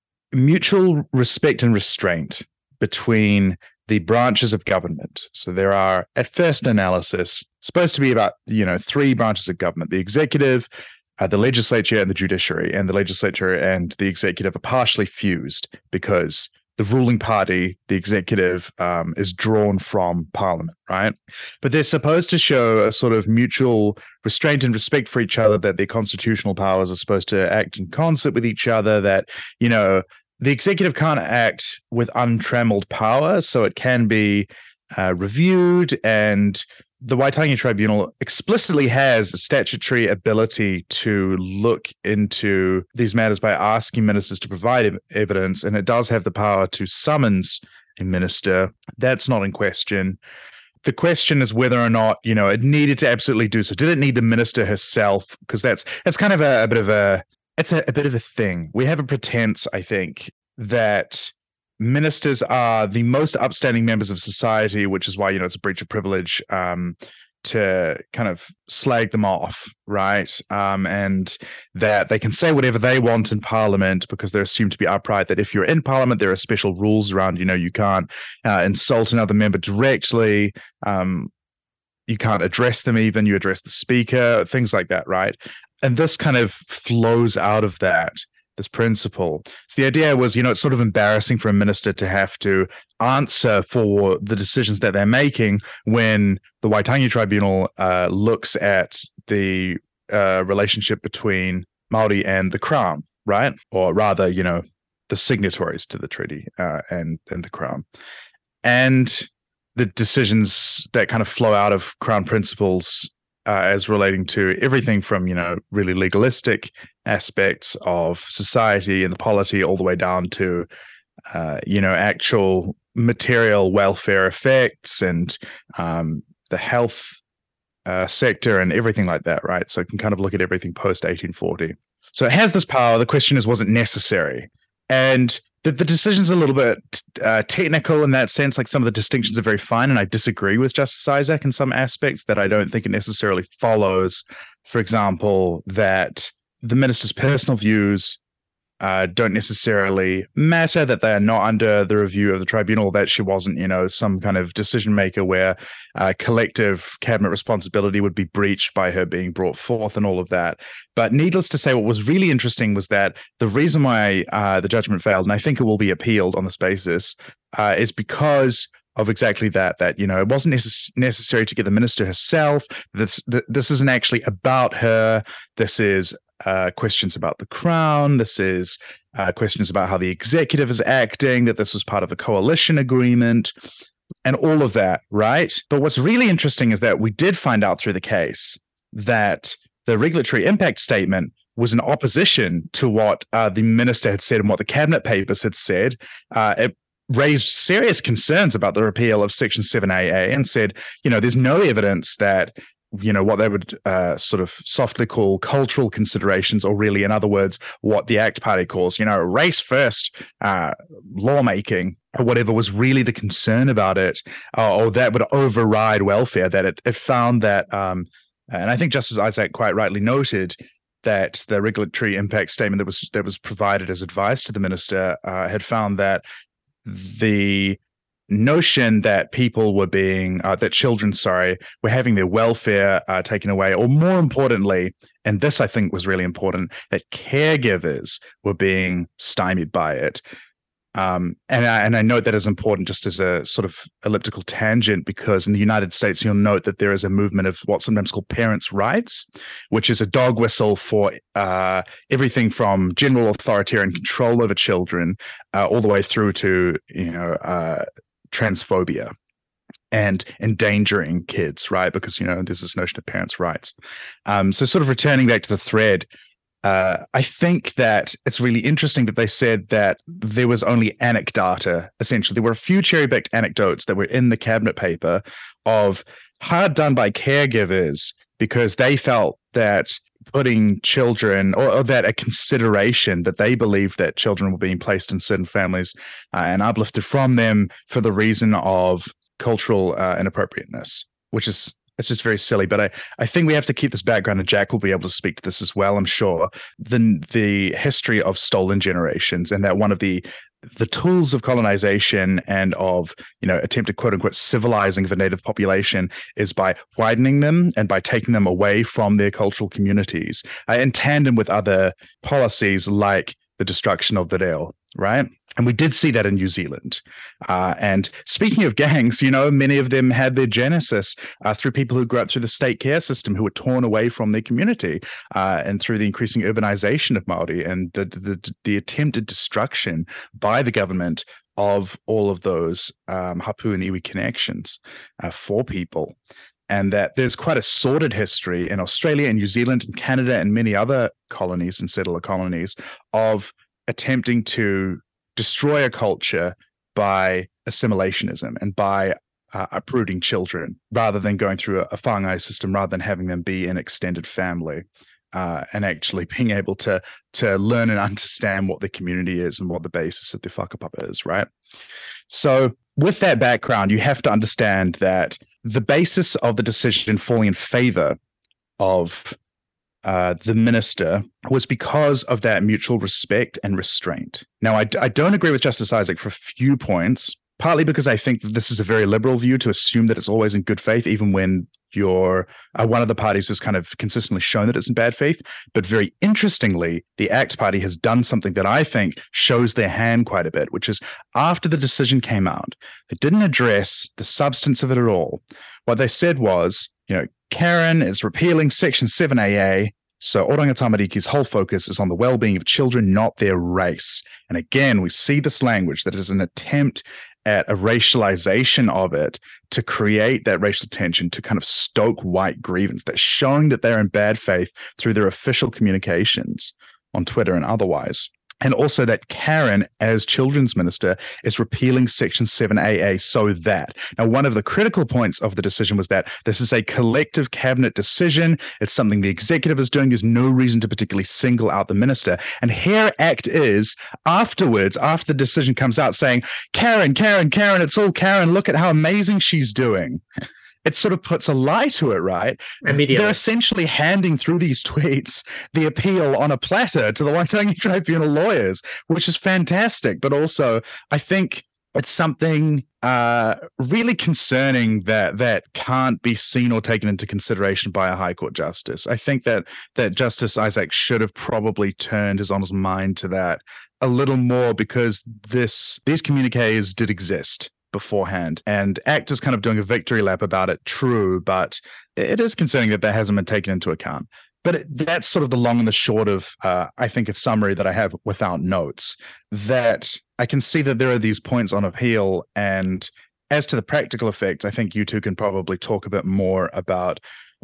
Speaker 3: mutual respect and restraint between the branches of government. So there are, at first analysis, supposed to be about, you know, three branches of government: the executive, uh, the legislature, and the judiciary. And the legislature and the executive are partially fused because the ruling party, the executive, um, is drawn from parliament, right? But they're supposed to show a sort of mutual restraint and respect for each other, that their constitutional powers are supposed to act in concert with each other, that, you know, the executive can't act with untrammeled power, so it can be uh, reviewed. And the Waitangi Tribunal explicitly has a statutory ability to look into these matters by asking ministers to provide ev- evidence, and it does have the power to summons a minister. That's not in question. The question is whether or not, you know, it needed to absolutely do so. Did it need the minister herself? Because that's that's kind of a, a bit of a it's a, a bit of a thing. We have a pretense, I think, that ministers are the most upstanding members of society, which is why, you know, it's a breach of privilege um, to kind of slag them off, right? Um, and that they can say whatever they want in Parliament because they're assumed to be upright, that if you're in Parliament, there are special rules around, you know, you can't uh, insult another member directly, um, you can't address them even, you address the speaker, things like that, right? And this kind of flows out of that, this principle. So the idea was, you know, it's sort of embarrassing for a minister to have to answer for the decisions that they're making when the Waitangi Tribunal uh, looks at the uh, relationship between Māori and the Crown, right? Or rather, you know, the signatories to the treaty uh, and, and the Crown. And the decisions that kind of flow out of Crown principles Uh, as relating to everything from, you know, really legalistic aspects of society and the polity all the way down to, uh, you know, actual material welfare effects and um, the health uh, sector and everything like that, right? So it can kind of look at everything post eighteen forty. So it has this power. The question is, was it necessary? And the, the decision's a little bit uh, technical in that sense. Like, some of the distinctions are very fine, and I disagree with Justice Isaac in some aspects that I don't think it necessarily follows. For example, that the minister's personal views uh, don't necessarily matter, that they are not under the review of the tribunal, that she wasn't, you know, some kind of decision maker where uh, collective cabinet responsibility would be breached by her being brought forth and all of that. But needless to say, what was really interesting was that the reason why uh, the judgment failed, and I think it will be appealed on this basis, uh, is because of exactly that, that, you know, it wasn't necess- necessary to get the minister herself. This, th- this isn't actually about her. This is uh, questions about the Crown. This is uh, questions about how the executive is acting, that this was part of a coalition agreement and all of that, right? But what's really interesting is that we did find out through the case that the regulatory impact statement was in opposition to what uh, the minister had said and what the cabinet papers had said. Uh, it raised serious concerns about the repeal of Section seven A A and said, you know, there's no evidence that, you know, what they would uh, sort of softly call cultural considerations, or really, in other words, what the ACT Party calls, you know, race first uh, lawmaking, or whatever was really the concern about it, uh, or that would override welfare, that it, it found that, um, and I think Justice Isaac quite rightly noted, that the regulatory impact statement that was that was provided as advice to the minister uh, had found that the notion that people were being, uh, that children, sorry, were having their welfare uh, taken away, or more importantly, and this I think was really important, that caregivers were being stymied by it. Um, and, I, and I note that as important just as a sort of elliptical tangent, because in the United States, you'll note that there is a movement of what's sometimes called parents' rights, which is a dog whistle for uh, everything from general authoritarian control over children uh, all the way through to, you know, uh, transphobia and endangering kids, right? Because, you know, there's this notion of parents' rights. Um, so sort of returning back to the thread, Uh, I think that it's really interesting that they said that there was only anecdata, essentially. There were a few cherry-picked anecdotes that were in the cabinet paper of hard done by caregivers because they felt that putting children, or, or that a consideration that they believed that children were being placed in certain families uh, and uplifted from them for the reason of cultural uh, inappropriateness, which is it's just very silly. But I, I think we have to keep this background, and Jack will be able to speak to this as well, I'm sure. The, the history of stolen generations, and that one of the the tools of colonization and of, you know, attempted quote unquote civilizing of a native population is by widening them and by taking them away from their cultural communities, uh, in tandem with other policies like the destruction of the reo, right? And we did see that in New Zealand. Uh, and speaking of gangs, you know, many of them had their genesis uh, through people who grew up through the state care system, who were torn away from their community, uh, and through the increasing urbanization of Māori and the, the, the attempted destruction by the government of all of those um, hapu and iwi connections uh, for people. And that there's quite a sordid history in Australia and New Zealand and Canada and many other colonies and settler colonies of attempting to destroy a culture by assimilationism and by uh, uprooting children rather than going through a, a whāngai system, rather than having them be an extended family. uh, and actually being able to to learn and understand what the community is and what the basis of the whakapapa is, right? So with that background, you have to understand that the basis of the decision falling in favor of uh, the minister was because of that mutual respect and restraint. Now, I, I don't agree with Justice Isaac for a few points, partly because I think that this is a very liberal view to assume that it's always in good faith, even when you're uh, one of the parties has kind of consistently shown that it's in bad faith. But very interestingly, the ACT Party has done something that I think shows their hand quite a bit, which is after the decision came out, they didn't address the substance of it at all. What they said was, you know, Karen is repealing Section seven A A, so Oranga Tamariki's whole focus is on the well-being of children, not their race. And again, we see this language that is an attempt at a racialization of it to create that racial tension, to kind of stoke white grievance. That's showing that they're in bad faith through their official communications on Twitter and otherwise. And also that Karen, as children's minister, is repealing Section seven A A so that. Now, one of the critical points of the decision was that this is a collective cabinet decision. It's something the executive is doing. There's no reason to particularly single out the minister. And here ACT is afterwards, after the decision comes out, saying, Karen, Karen, Karen, it's all Karen. Look at how amazing she's doing. It sort of puts a lie to it, right?
Speaker 2: Immediately.
Speaker 3: They're essentially handing through these tweets the appeal on a platter to the Waitangi Tribunal lawyers, which is fantastic. But also, I think it's something uh, really concerning that that can't be seen or taken into consideration by a High Court justice. I think that that Justice Isaac should have probably turned his honest mind to that a little more, because this these communiques did exist beforehand, and ACT is kind of doing a victory lap about it, true, but it is concerning that that hasn't been taken into account. But it, that's sort of the long and the short of, uh, I think, a summary that I have without notes, that I can see that there are these points on appeal, and as to the practical effects, I think you two can probably talk a bit more about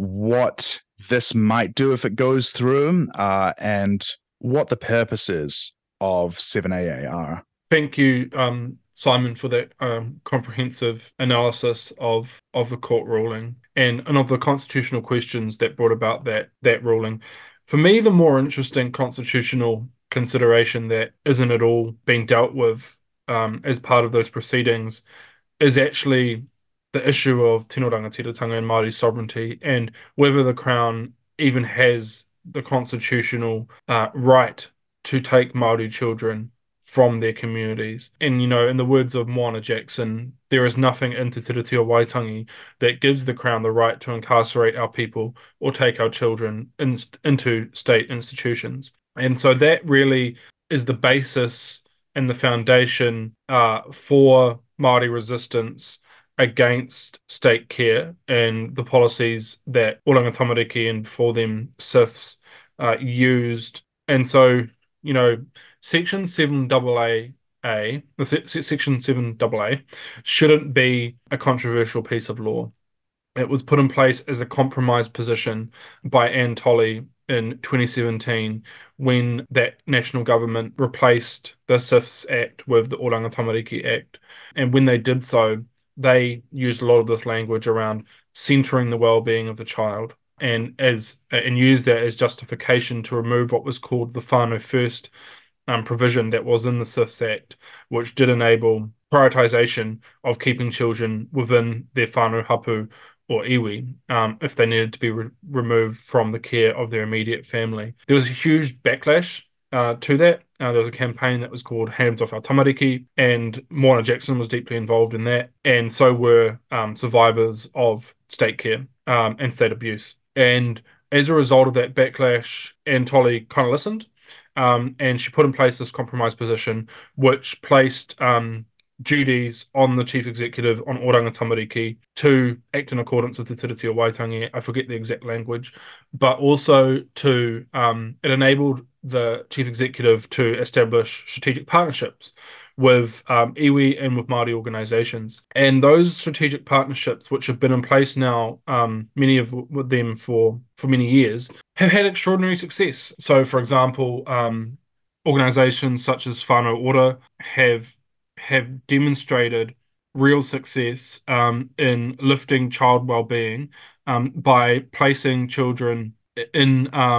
Speaker 3: what this might do if it goes through, uh, and what the purposes of seven A A are.
Speaker 4: Thank you, um, Simon, for that um, comprehensive analysis of of the court ruling and, and of the constitutional questions that brought about that that ruling. For me, the more interesting constitutional consideration that isn't at all being dealt with um, as part of those proceedings is actually the issue of Tino Rangatiratanga and Māori sovereignty, and whether the Crown even has the constitutional uh, right to take Māori children from their communities. And, you know, in the words of Moana Jackson, there is nothing in Te Tiriti o Waitangi that gives the Crown the right to incarcerate our people or take our children in, into state institutions. And so that really is the basis and the foundation uh, for Māori resistance against state care and the policies that Oranga Tamariki and before them S I Fs uh, used. And so, you know, Section seven A A, Section seven A A shouldn't be a controversial piece of law. It was put in place as a compromise position by Anne Tolley in twenty seventeen when that national government replaced the S I Fs Act with the Oranga Tamariki Act. And when they did so, they used a lot of this language around centering the well-being of the child, and as and used that as justification to remove what was called the whānau first Um, provision that was in the S I Fs Act, which did enable prioritisation of keeping children within their whānau hapu or iwi um, if they needed to be re- removed from the care of their immediate family. There was a huge backlash uh, to that. Uh, there was a campaign that was called Hands Off Our Tamariki, and Moana Jackson was deeply involved in that, and so were um, survivors of state care um, and state abuse. And as a result of that backlash, Anne Tolley kind of listened. Um, and she put in place this compromise position, which placed um, duties on the chief executive, on Oranga Tamariki, to act in accordance with Te Tiriti o Waitangi. I forget the exact language, but also to um, it enabled the chief executive to establish strategic partnerships with um, iwi and with Māori organisations. And those strategic partnerships, which have been in place now, um, many of them for, for many years, have had extraordinary success. So, for example, um, organisations such as Whānau Ora have, have demonstrated real success um, in lifting child well-being um, by placing children in um,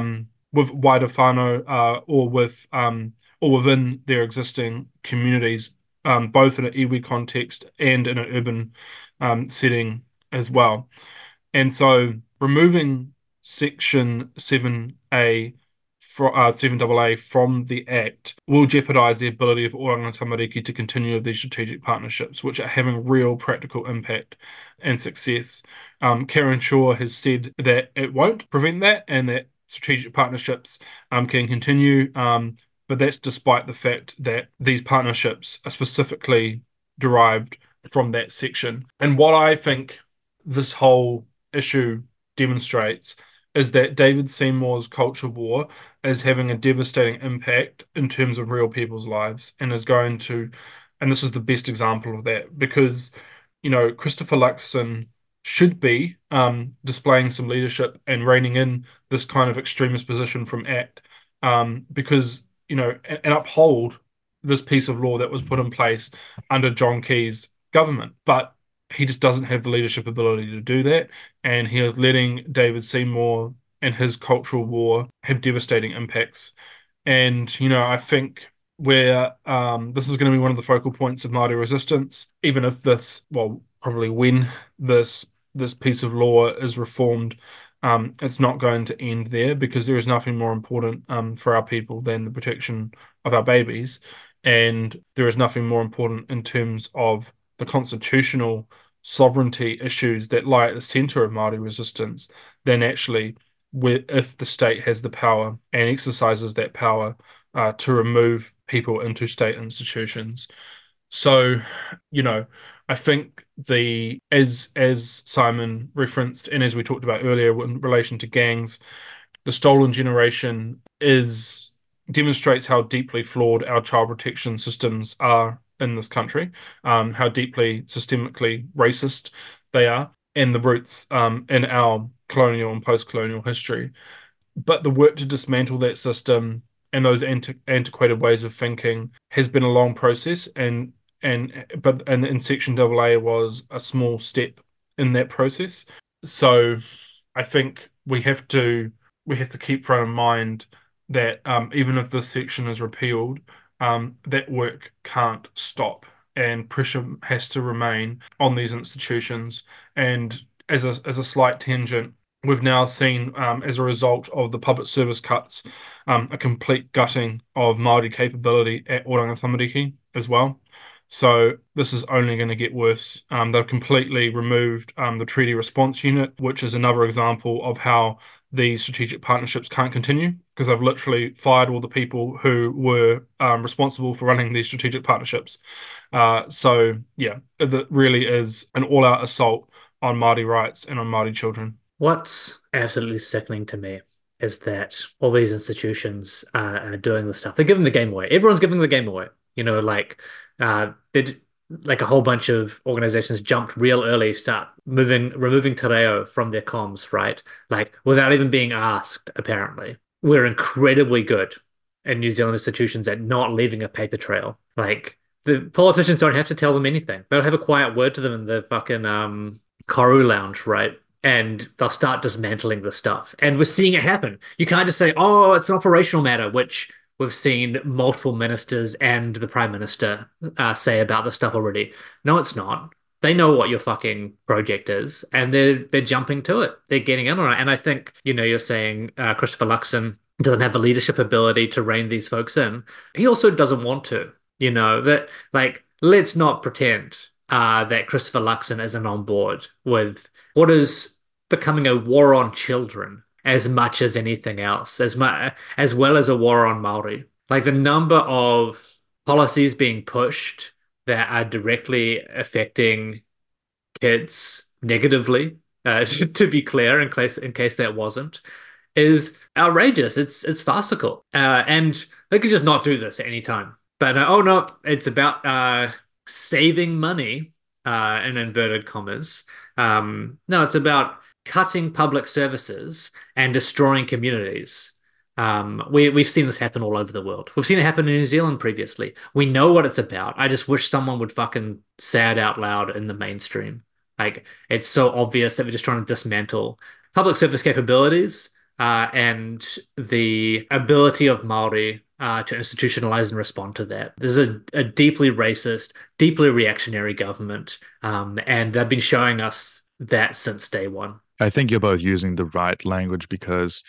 Speaker 4: with wider whānau uh, or with um, or within their existing communities, um, both in an iwi context and in an urban um, setting as well. And so removing Section seven A, uh, seven A A from the Act will jeopardize the ability of Oranga Tamariki to continue with these strategic partnerships, which are having real practical impact and success. Um, Karen Shaw has said that it won't prevent that and that strategic partnerships um, can continue, um, but that's despite the fact that these partnerships are specifically derived from that section. And what I think this whole issue demonstrates is that David Seymour's culture war is having a devastating impact in terms of real people's lives and is going to, and this is the best example of that because, you know, Christopher Luxon should be um, displaying some leadership and reining in this kind of extremist position from ACT um, because, you know, and, and uphold this piece of law that was put in place under John Key's government. But he just doesn't have the leadership ability to do that. And he is letting David Seymour and his cultural war have devastating impacts. And, you know, I think where um, this is going to be one of the focal points of Māori resistance, even if this, well, probably when this this piece of law is reformed, um, it's not going to end there because there is nothing more important um, for our people than the protection of our babies. And there is nothing more important in terms of the constitutional sovereignty issues that lie at the center of Māori resistance than actually where, if the state has the power and exercises that power uh, to remove people into state institutions. So, you know, I think the as as Simon referenced and as we talked about earlier in relation to gangs, the stolen generation is demonstrates how deeply flawed our child protection systems are in this country, um, how deeply systemically racist they are, and the roots um, in our colonial and post-colonial history. But the work to dismantle that system and those anti- antiquated ways of thinking has been a long process, and and but and, and Section A A was a small step in that process. So I think we have to we have to keep front of mind that um, even if this section is repealed, um, that work can't stop, and pressure has to remain on these institutions. And as a as a slight tangent, we've now seen, um, as a result of the public service cuts, um, a complete gutting of Māori capability at Oranga Tamariki as well. So this is only going to get worse. Um, they've completely removed um, the Treaty Response Unit, which is another example of how these strategic partnerships can't continue because they've literally fired all the people who were um, responsible for running these strategic partnerships. Uh, so, yeah, it really is an all-out assault on Māori rights and on Māori children.
Speaker 2: What's absolutely sickening to me is that all these institutions uh, are doing this stuff. They're giving the game away. Everyone's giving the game away. You know, like uh, did like a whole bunch of organizations jumped real early, start moving, removing te reo from their comms, right? Like without even being asked, apparently. We're incredibly good in New Zealand institutions at not leaving a paper trail. Like the politicians don't have to tell them anything. They'll have a quiet word to them in the fucking um, Koru lounge, right? And they'll start dismantling the stuff. And we're seeing it happen. You can't just say, oh, it's an operational matter, which we've seen multiple ministers and the Prime Minister uh, say about this stuff already. No, it's not. They know what your fucking project is, and they're they're jumping to it. They're getting in on it. And I think, you know, you're saying uh, Christopher Luxon doesn't have the leadership ability to rein these folks in. He also doesn't want to, you know, that like, let's not pretend uh, that Christopher Luxon isn't on board with what is becoming a war on children as much as anything else, as much as well as a war on Māori. Like the number of policies being pushed that are directly affecting kids negatively, uh, to be clear, in case in case that wasn't, is outrageous. It's it's farcical, uh, and they could just not do this at any time. But uh, oh no, it's about uh, saving money, uh, in inverted commas. Um, no, it's about cutting public services and destroying communities. Um, we, we've seen this happen all over the world. We've seen it happen in New Zealand previously. We know what it's about. I just wish someone would fucking say it out loud in the mainstream. Like, it's so obvious that we're just trying to dismantle public service capabilities. uh, and the ability of Maori uh, to institutionalize and respond to that. This is a, a deeply racist, deeply reactionary government, um, and they've been showing us that since day one.
Speaker 3: I think you're both using the right language because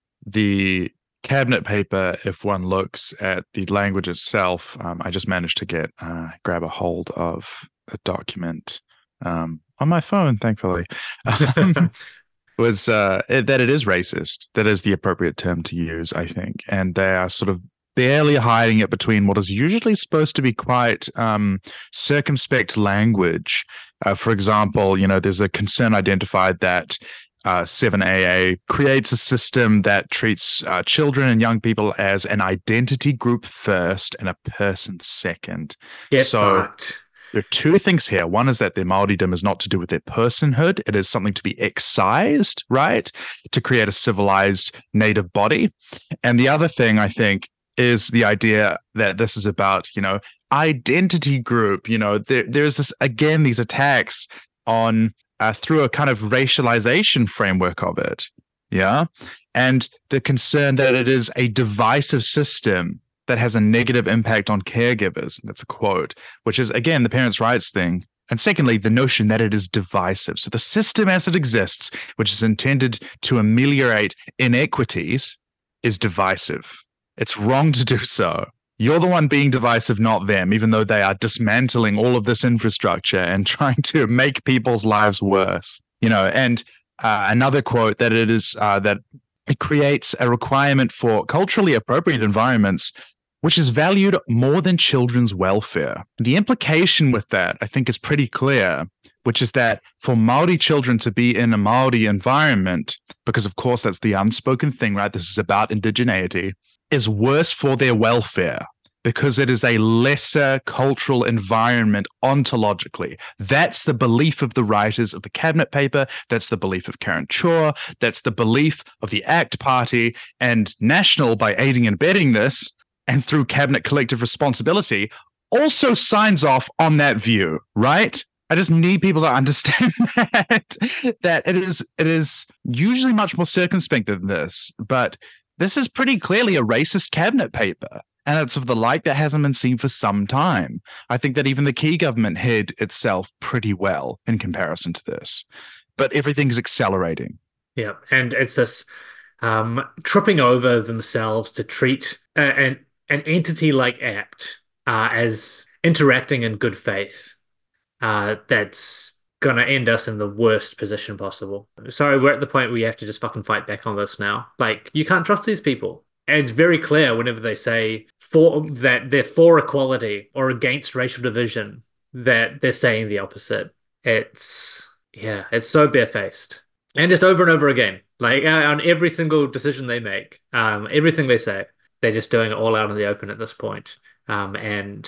Speaker 3: the cabinet paper, if one looks at the language itself, um, I just managed to get uh, grab a hold of a document um, on my phone, thankfully. Um, was uh, it, that it is racist. That is the appropriate term to use, I think. And they are sort of barely hiding it between what is usually supposed to be quite um, circumspect language. Uh, for example, you know, there's a concern identified that uh, seven A A creates a system that treats uh, children and young people as an identity group first and a person second.
Speaker 2: Get
Speaker 3: so,
Speaker 2: fucked.
Speaker 3: There are two things here. One is that their Māoridom is not to do with their personhood. It is something to be excised, right? To create a civilized native body. And the other thing, I think, is the idea that this is about, you know, identity group. You know, there, there's this, again, these attacks on uh, through a kind of racialization framework of it. Yeah. And the concern that it is a divisive system that has a negative impact on caregivers. That's a quote, which is, again, the parents' rights thing. And secondly, the notion that it is divisive. So the system as it exists, which is intended to ameliorate inequities, is divisive. It's wrong to do so. You're the one being divisive, not them, even though they are dismantling all of this infrastructure and trying to make people's lives worse. You know, and uh, another quote that it is uh, that it creates a requirement for culturally appropriate environments which is valued more than children's welfare. The implication with that, I think, is pretty clear, which is that for Māori children to be in a Māori environment, because of course that's the unspoken thing, right? This is about indigeneity, is worse for their welfare because it is a lesser cultural environment ontologically. That's the belief of the writers of the cabinet paper. That's the belief of Karen Chor. That's the belief of the ACT Party, and National, by aiding and abetting this, and through cabinet collective responsibility, also signs off on that view, right? I just need people to understand that, that it is it is usually much more circumspect than this, but this is pretty clearly a racist cabinet paper, and it's of the like that hasn't been seen for some time. I think that even the key government hid itself pretty well in comparison to this, but everything's accelerating.
Speaker 2: Yeah, and it's this um, tripping over themselves to treat uh, an, an entity like ACT uh, as interacting in good faith. Uh, that's going to end us in the worst position possible. Sorry, we're at the point where you have to just fucking fight back on this now. Like, you can't trust these people. And it's very clear whenever they say for that they're for equality or against racial division, that they're saying the opposite. It's, yeah, it's so barefaced. And just over and over again, like on every single decision they make, um, everything they say, they're just doing it all out in the open at this point. Um, and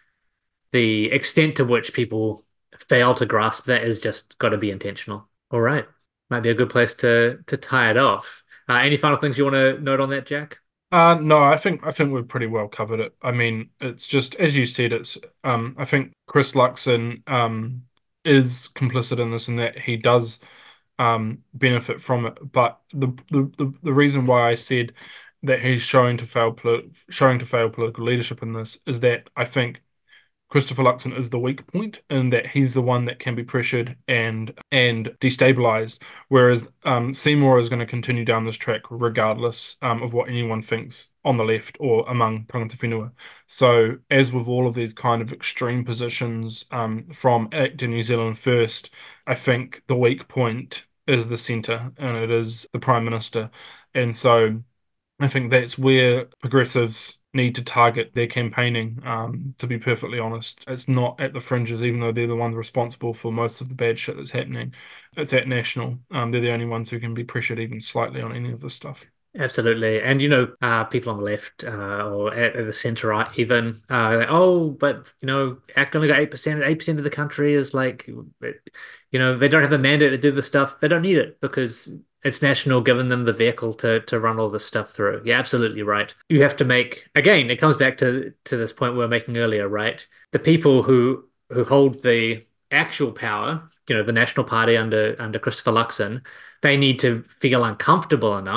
Speaker 2: the extent to which people fail to grasp that is just got to be intentional. All right. Might be a good place to to tie it off. Uh, any final things you want to note on that, Jack?
Speaker 4: Uh, no, I think I think we've pretty well covered it. I mean, it's just, as you said, it's um, I think Chris Luxon um, is complicit in this, and that he does um, benefit from it. But the, the the the reason why I said that he's showing to fail showing to fail political leadership in this is that I think Christopher Luxon is the weak point, in that he's the one that can be pressured and and destabilized, whereas um, Seymour is going to continue down this track regardless um, of what anyone thinks on the left or among tangata whenua. So as with all of these kind of extreme positions um, from ACT and New Zealand First, I think the weak point is the centre, and it is the Prime Minister. And so I think that's where progressives need to target their campaigning, um, to be perfectly honest. It's not at the fringes, even though they're the ones responsible for most of the bad shit that's happening. It's at National. Um, they're the only ones who can be pressured even slightly on any of this stuff.
Speaker 2: Absolutely. And, you know, uh, people on the left uh, or at, at the centre right even, uh, like, oh, but, you know, ACT only got eight percent. eight percent of the country is like, you know, they don't have a mandate to do the stuff. They don't need it because it's National giving them the vehicle to to run all this stuff through. You're absolutely right. You have to make, again, it comes back to to this point we were making earlier, right? The people who who hold the actual power, you know, the National Party under under Christopher Luxon, they need to feel uncomfortable enough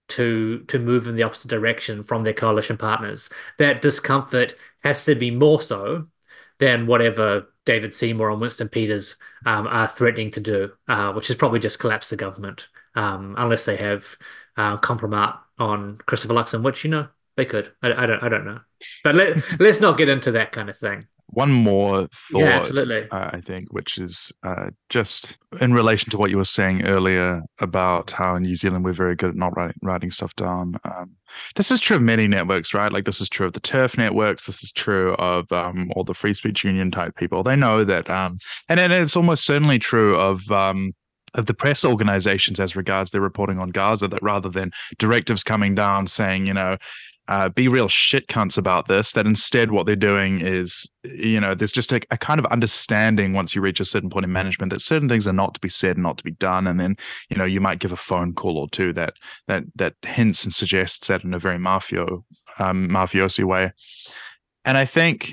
Speaker 2: to to move in the opposite direction from their coalition partners. That discomfort has to be more so than whatever David Seymour and Winston Peters um, are threatening to do, uh, which is probably just collapse the government, um, unless they have uh, compromat on Christopher Luxon, which, you know, they could. I, I don't I don't know. But let, let's not get into that kind of thing.
Speaker 3: One more thought,
Speaker 2: Yeah, absolutely.
Speaker 3: uh, I think, which is uh, just in relation to what you were saying earlier about how in New Zealand we're very good at not writing, writing stuff down. Um, this is true of many networks, right? Like this is true of the TERF networks. This is true of um, all the Free Speech Union type people. They know that, um, and, and it's almost certainly true of um, of the press organizations as regards their reporting on Gaza, that rather than directives coming down saying, you know, Uh, be real shit cunts about this, that instead what they're doing is, you know, there's just a, a kind of understanding once you reach a certain point in management that certain things are not to be said and not to be done. And then, you know, you might give a phone call or two that that that hints and suggests that in a very mafio, um, mafiosi way. And I think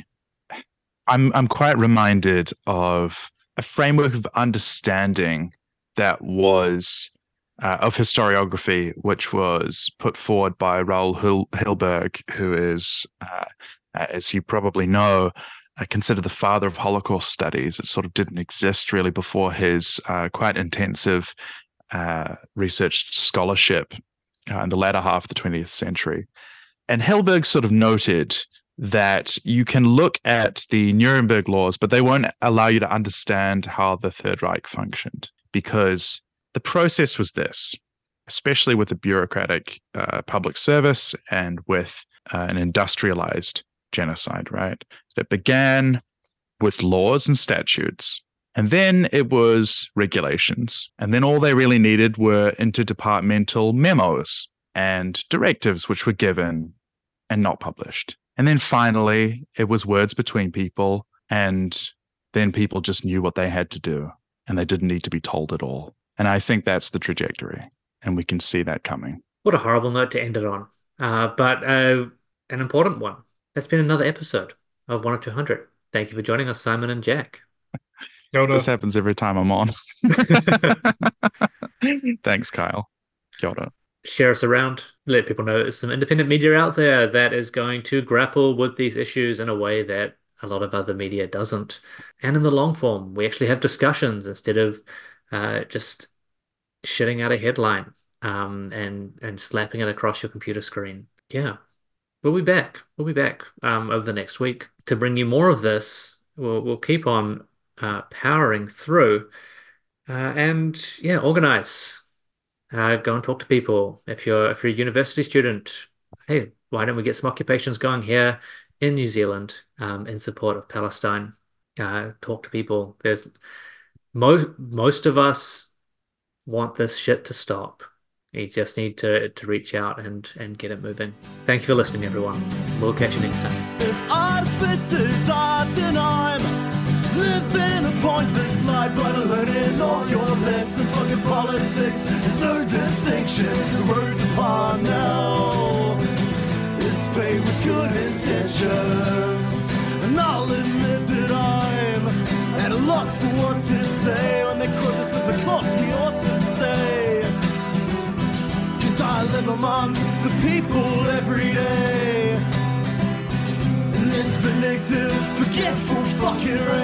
Speaker 3: I'm I'm quite reminded of a framework of understanding that was Uh, of historiography, which was put forward by Raoul Hil- Hilberg, who is, uh, as you probably know, uh, considered the father of Holocaust studies. It sort of didn't exist really before his uh, quite intensive uh, research scholarship uh, in the latter half of the twentieth century. And Hilberg sort of noted that you can look at the Nuremberg laws, but they won't allow you to understand how the Third Reich functioned, because the process was this, especially with the bureaucratic uh, public service and with uh, an industrialized genocide, right? It began with laws and statutes, and then it was regulations. And then all they really needed were interdepartmental memos and directives, which were given and not published. And then finally, it was words between people, and then people just knew what they had to do, and they didn't need to be told at all. And I think that's the trajectory, and we can see that coming.
Speaker 2: What a horrible note to end it on. Uh, but uh, an important one. That's been another episode of one of two hundred. Thank you for joining us, Simon and Jack.
Speaker 3: This happens every time I'm on. Thanks, Kyle. Kia ora.
Speaker 2: Share us around. Let people know there's some independent media out there that is going to grapple with these issues in a way that a lot of other media doesn't. And in the long form, we actually have discussions instead of Uh, just shitting out a headline um, and and slapping it across your computer screen. Yeah, we'll be back. We'll be back um, over the next week to bring you more of this. We'll we'll keep on uh, powering through, uh, and yeah, organize. Uh, go and talk to people. If you're if you're a university student, hey, why don't we get some occupations going here in New Zealand um, in support of Palestine? Uh, talk to people. There's Most most of us want this shit to stop. You just need to to reach out and and get it moving. Thank you for listening, everyone. We'll catch you next time.
Speaker 1: If artificers are then I'm living a pointless life, but learning all your lessons. Fucking politics, there's no distinction. The road's upon now. It's paid with good intentions, and I'll admit that I'm at a loss for what to say when they cross as a cost me ought to stay. Cause I live amongst the people every day in this vindictive, forgetful fucking race.